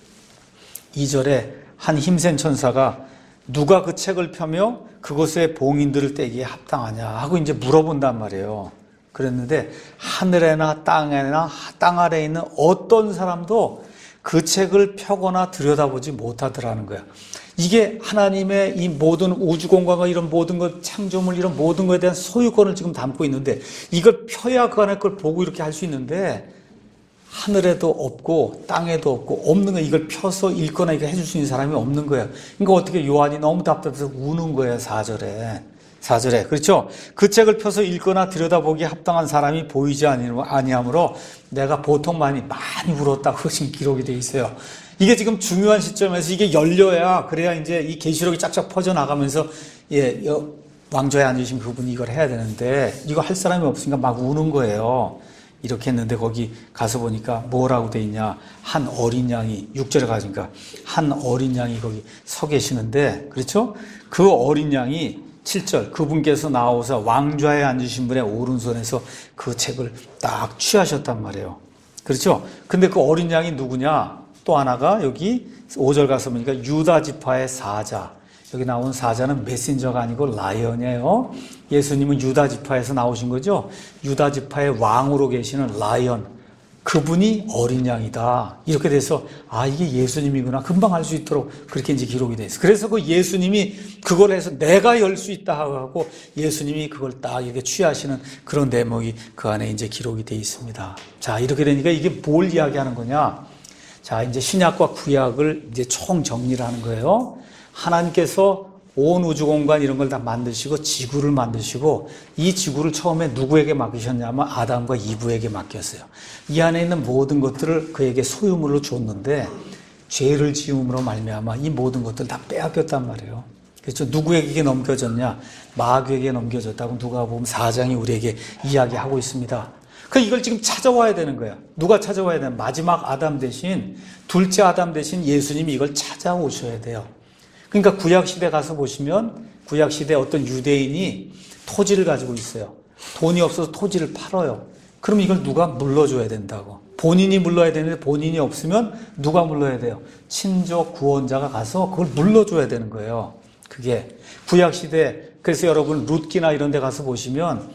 이 절에 한 힘센 천사가 누가 그 책을 펴며 그것의 봉인들을 떼기에 합당하냐 하고 이제 물어본단 말이에요. 그랬는데 하늘에나 땅에나 땅 아래에 있는 어떤 사람도 그 책을 펴거나 들여다보지 못하더라는 거야. 이게 하나님의 이 모든 우주 공간과 이런 모든 것, 창조물 이런 모든 것에 대한 소유권을 지금 담고 있는데 이걸 펴야 그 안에 걸 보고 이렇게 할 수 있는데 하늘에도 없고 땅에도 없고 없는 거, 이걸 펴서 읽거나 이렇게 해줄 수 있는 사람이 없는 거예요. 그러니까 어떻게 요한이 너무 답답해서 우는 거예요. 사 절에. 사 절에. 그렇죠? 그 책을 펴서 읽거나 들여다보기에 합당한 사람이 보이지 아니하므로 내가 보통 많이 많이 울었다고 지금 기록이 되어 있어요. 이게 지금 중요한 시점에서 이게 열려야, 그래야 이제 이 계시록이 쫙쫙 퍼져나가면서 예, 왕좌에 앉으신 그분이 이걸 해야 되는데 이거 할 사람이 없으니까 막 우는 거예요. 이렇게 했는데 거기 가서 보니까 뭐라고 돼 있냐. 한 어린 양이, 육 절에 가니까 한 어린 양이 거기 서 계시는데, 그렇죠? 그 어린 양이 칠 절, 그분께서 나오사 왕좌에 앉으신 분의 오른손에서 그 책을 딱 취하셨단 말이에요. 그렇죠? 근데 그 어린 양이 누구냐? 또 하나가 여기 오 절 가서 보니까 유다 지파의 사자. 여기 나온 사자는 메신저가 아니고 라이언이에요. 예수님은 유다 지파에서 나오신 거죠. 유다 지파의 왕으로 계시는 라이언, 그분이 어린 양이다. 이렇게 돼서 아, 이게 예수님이구나 금방 알 수 있도록 그렇게 이제 기록이 돼 있어요. 그래서 그 예수님이 그걸 해서 내가 열 수 있다 하고 예수님이 그걸 딱 이렇게 취하시는 그런 대목이 그 안에 이제 기록이 돼 있습니다. 자, 이렇게 되니까 이게 뭘 이야기하는 거냐? 자, 이제 신약과 구약을 이제 총 정리를 하는 거예요. 하나님께서 온 우주 공간 이런 걸 다 만드시고 지구를 만드시고 이 지구를 처음에 누구에게 맡기셨냐면 아담과 이브에게 맡겼어요. 이 안에 있는 모든 것들을 그에게 소유물로 줬는데 죄를 지음으로 말미암아 이 모든 것들 다 빼앗겼단 말이에요. 그렇죠? 누구에게 넘겨졌냐? 마귀에게 넘겨졌다고 누가복음 사 장이 우리에게 이야기하고 있습니다. 그 이걸 지금 찾아와야 되는 거야. 누가 찾아와야 되는? 마지막 아담 대신 둘째 아담 대신 예수님이 이걸 찾아오셔야 돼요. 그러니까 구약시대 가서 보시면 구약시대 어떤 유대인이 토지를 가지고 있어요. 돈이 없어서 토지를 팔아요. 그럼 이걸 누가 물러줘야 된다고. 본인이 물러야 되는데 본인이 없으면 누가 물러야 돼요? 친족 구원자가 가서 그걸 물러줘야 되는 거예요. 그게 구약시대. 그래서 여러분 룻기나 이런 데 가서 보시면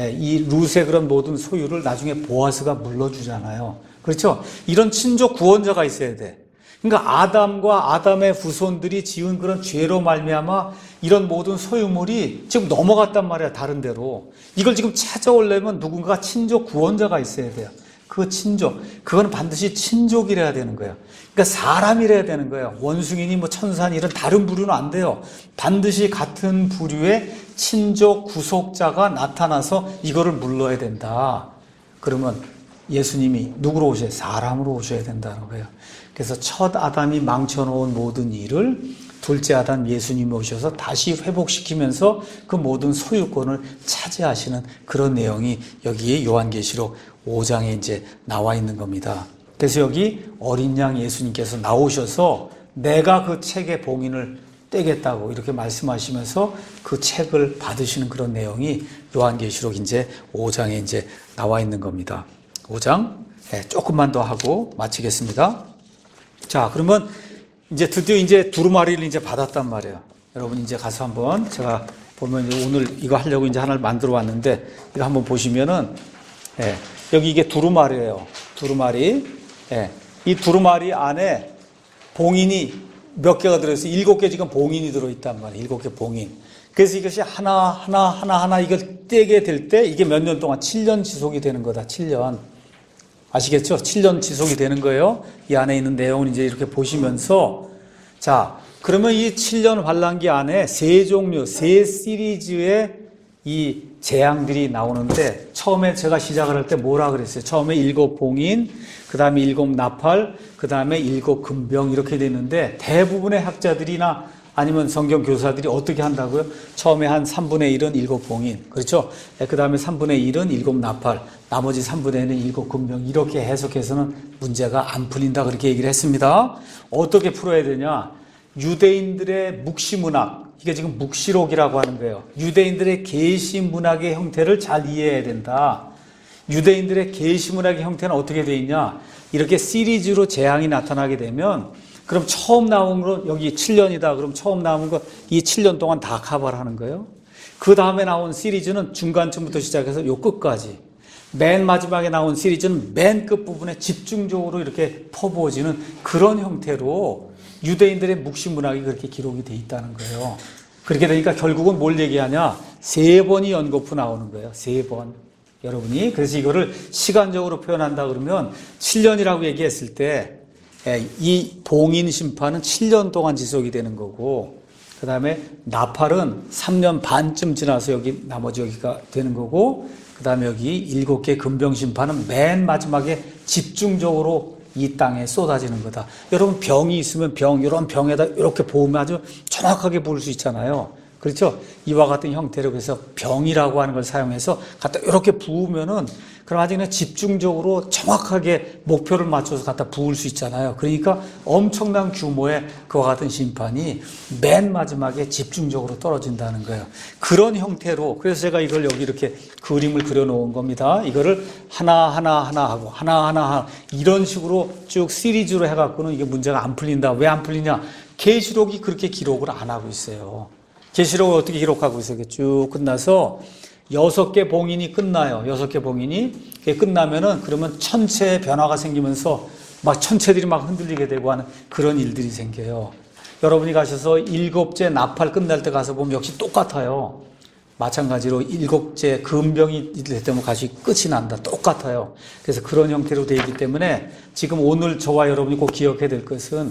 이 룻의 그런 모든 소유를 나중에 보아스가 물러주잖아요. 그렇죠? 이런 친족 구원자가 있어야 돼. 그러니까 아담과 아담의 후손들이 지은 그런 죄로 말미암아 이런 모든 소유물이 지금 넘어갔단 말이야, 다른 데로. 이걸 지금 찾아오려면 누군가 친족 구원자가 있어야 돼요. 그 친족, 그거는 반드시 친족이래야 되는 거예요. 그러니까 사람이래야 되는 거예요. 원숭이니 뭐 천사니 이런 다른 부류는 안 돼요. 반드시 같은 부류의 친족 구속자가 나타나서 이거를 물러야 된다. 그러면 예수님이 누구로 오셔야? 사람으로 오셔야 된다는 거예요. 그래서 첫 아담이 망쳐놓은 모든 일을 둘째 아담 예수님이 오셔서 다시 회복시키면서 그 모든 소유권을 차지하시는 그런 내용이 여기에 요한계시록 오 장에 이제 나와 있는 겁니다. 그래서 여기 어린 양 예수님께서 나오셔서 내가 그 책의 봉인을 떼겠다고 이렇게 말씀하시면서 그 책을 받으시는 그런 내용이 요한계시록 이제 오 장에 이제 나와 있는 겁니다. 오 장. 네, 조금만 더 하고 마치겠습니다. 자, 그러면 이제 드디어 이제 두루마리를 이제 받았단 말이에요. 여러분 이제 가서 한번 제가 보면 오늘 이거 하려고 이제 하나를 만들어 왔는데 이거 한번 보시면은 예, 여기 이게 두루마리예요. 두루마리. 예, 이 두루마리 안에 봉인이 몇 개가 들어있어요? 일곱 개 지금 봉인이 들어있단 말이에요. 일곱 개 봉인. 그래서 이것이 하나 하나 하나 하나 이걸 떼게 될 때 이게 몇 년 동안 칠 년 지속이 되는 거다. 칠 년. 아시겠죠? 칠 년 지속이 되는 거예요. 이 안에 있는 내용을 이제 이렇게 보시면서 자, 그러면 이 칠 년 환란기 안에 세 종류, 세 시리즈의 이 재앙들이 나오는데 처음에 제가 시작을 할 때 뭐라 그랬어요? 처음에 일곱 봉인, 그 다음에 일곱 나팔, 그 다음에 일곱 금병 이렇게 돼 있는데 대부분의 학자들이나 아니면 성경 교사들이 어떻게 한다고요? 처음에 한 삼분의 일은 일곱 봉인, 그렇죠? 그 다음에 삼분의 일은 일곱 나팔, 나머지 삼분의 일은 일곱 금병 이렇게 해석해서는 문제가 안 풀린다 그렇게 얘기를 했습니다. 어떻게 풀어야 되냐? 유대인들의 묵시문학, 이게 지금 묵시록이라고 하는 거예요. 유대인들의 계시문학의 형태를 잘 이해해야 된다. 유대인들의 계시문학의 형태는 어떻게 돼 있냐? 이렇게 시리즈로 재앙이 나타나게 되면 그럼 처음 나온 거 여기 칠 년이다. 그럼 처음 나온 거 이 칠 년 동안 다 커버를 하는 거예요. 그 다음에 나온 시리즈는 중간쯤부터 시작해서 요 끝까지. 맨 마지막에 나온 시리즈는 맨 끝부분에 집중적으로 이렇게 퍼부어지는 그런 형태로 유대인들의 묵시문학이 그렇게 기록이 돼 있다는 거예요. 그렇게 되니까 결국은 뭘 얘기하냐? 세 번이 연거푸 나오는 거예요. 세 번. 여러분이. 그래서 이거를 시간적으로 표현한다 그러면 칠 년이라고 얘기했을 때 이 봉인 심판은 칠 년 동안 지속이 되는 거고 그 다음에 나팔은 삼 년 반쯤 지나서 여기 나머지 여기가 되는 거고 그 다음에 여기 일곱 개 금병 심판은 맨 마지막에 집중적으로 이 땅에 쏟아지는 거다. 여러분 병이 있으면 병, 이런 병에다 이렇게 부으면 아주 정확하게 부을 수 있잖아요. 그렇죠? 이와 같은 형태로 해서 병이라고 하는 걸 사용해서 갖다 이렇게 부으면은 그럼 아주 그냥 집중적으로 정확하게 목표를 맞춰서 갖다 부을 수 있잖아요. 그러니까 엄청난 규모의 그와 같은 심판이 맨 마지막에 집중적으로 떨어진다는 거예요. 그런 형태로 그래서 제가 이걸 여기 이렇게 그림을 그려놓은 겁니다. 이거를 하나하나 하나 하고 하나하나 하나 이런 식으로 쭉 시리즈로 해갖고는 이게 문제가 안 풀린다. 왜 안 풀리냐? 계시록이 그렇게 기록을 안 하고 있어요. 계시록을 어떻게 기록하고 있어요? 쭉 끝나서 여섯 개 봉인이 끝나요. 여섯 개 봉인이 끝나면은 그러면 천체의 변화가 생기면서 막 천체들이 막 흔들리게 되고 하는 그런 일들이 생겨요. 여러분이 가셔서 일곱째 나팔 끝날 때 가서 보면 역시 똑같아요. 마찬가지로 일곱째 금병이 되면 다시 끝이 난다. 똑같아요. 그래서 그런 형태로 되어 있기 때문에 지금 오늘 저와 여러분이 꼭 기억해야 될 것은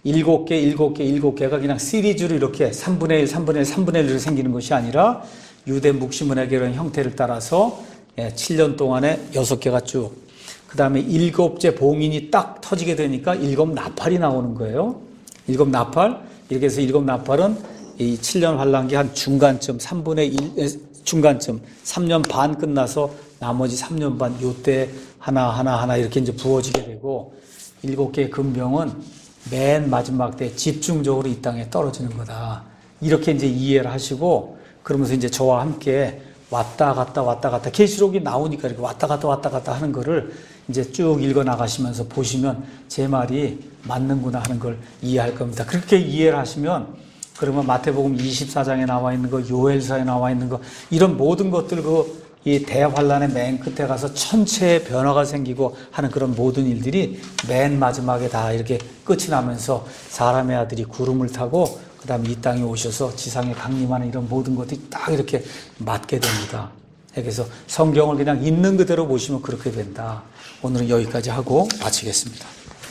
일곱 개, 일곱 개, 일곱 개가 그냥 시리즈로 이렇게 삼분의 일, 삼분의 일, 삼분의 일로 생기는 것이 아니라 유대 묵시문의 그런 형태를 따라서 칠 년 동안에 여섯 개가 쭉, 그 다음에 일곱째 봉인이 딱 터지게 되니까 일곱 나팔이 나오는 거예요. 일곱 나팔, 이렇게 해서 일곱 나팔은 이 칠 년 환란기 한 중간쯤, 삼분의 일, 중간쯤, 삼 년 반 끝나서 나머지 삼 년 반, 요때 하나, 하나, 하나 이렇게 이제 부어지게 되고, 일곱 개의 금병은 맨 마지막 때 집중적으로 이 땅에 떨어지는 거다. 이렇게 이제 이해를 하시고, 그러면서 이제 저와 함께 왔다 갔다 왔다 갔다, 계시록이 나오니까 이렇게 왔다 갔다 왔다 갔다 하는 거를 이제 쭉 읽어 나가시면서 보시면 제 말이 맞는구나 하는 걸 이해할 겁니다. 그렇게 이해를 하시면, 그러면 마태복음 이십사 장에 나와 있는 거, 요엘서에 나와 있는 거, 이런 모든 것들 그 이 대환란의 맨 끝에 가서 천체의 변화가 생기고 하는 그런 모든 일들이 맨 마지막에 다 이렇게 끝이 나면서 사람의 아들이 구름을 타고 그 다음에 이 땅에 오셔서 지상에 강림하는 이런 모든 것들이 딱 이렇게 맞게 됩니다. 그래서 성경을 그냥 있는 그대로 보시면 그렇게 된다. 오늘은 여기까지 하고 마치겠습니다.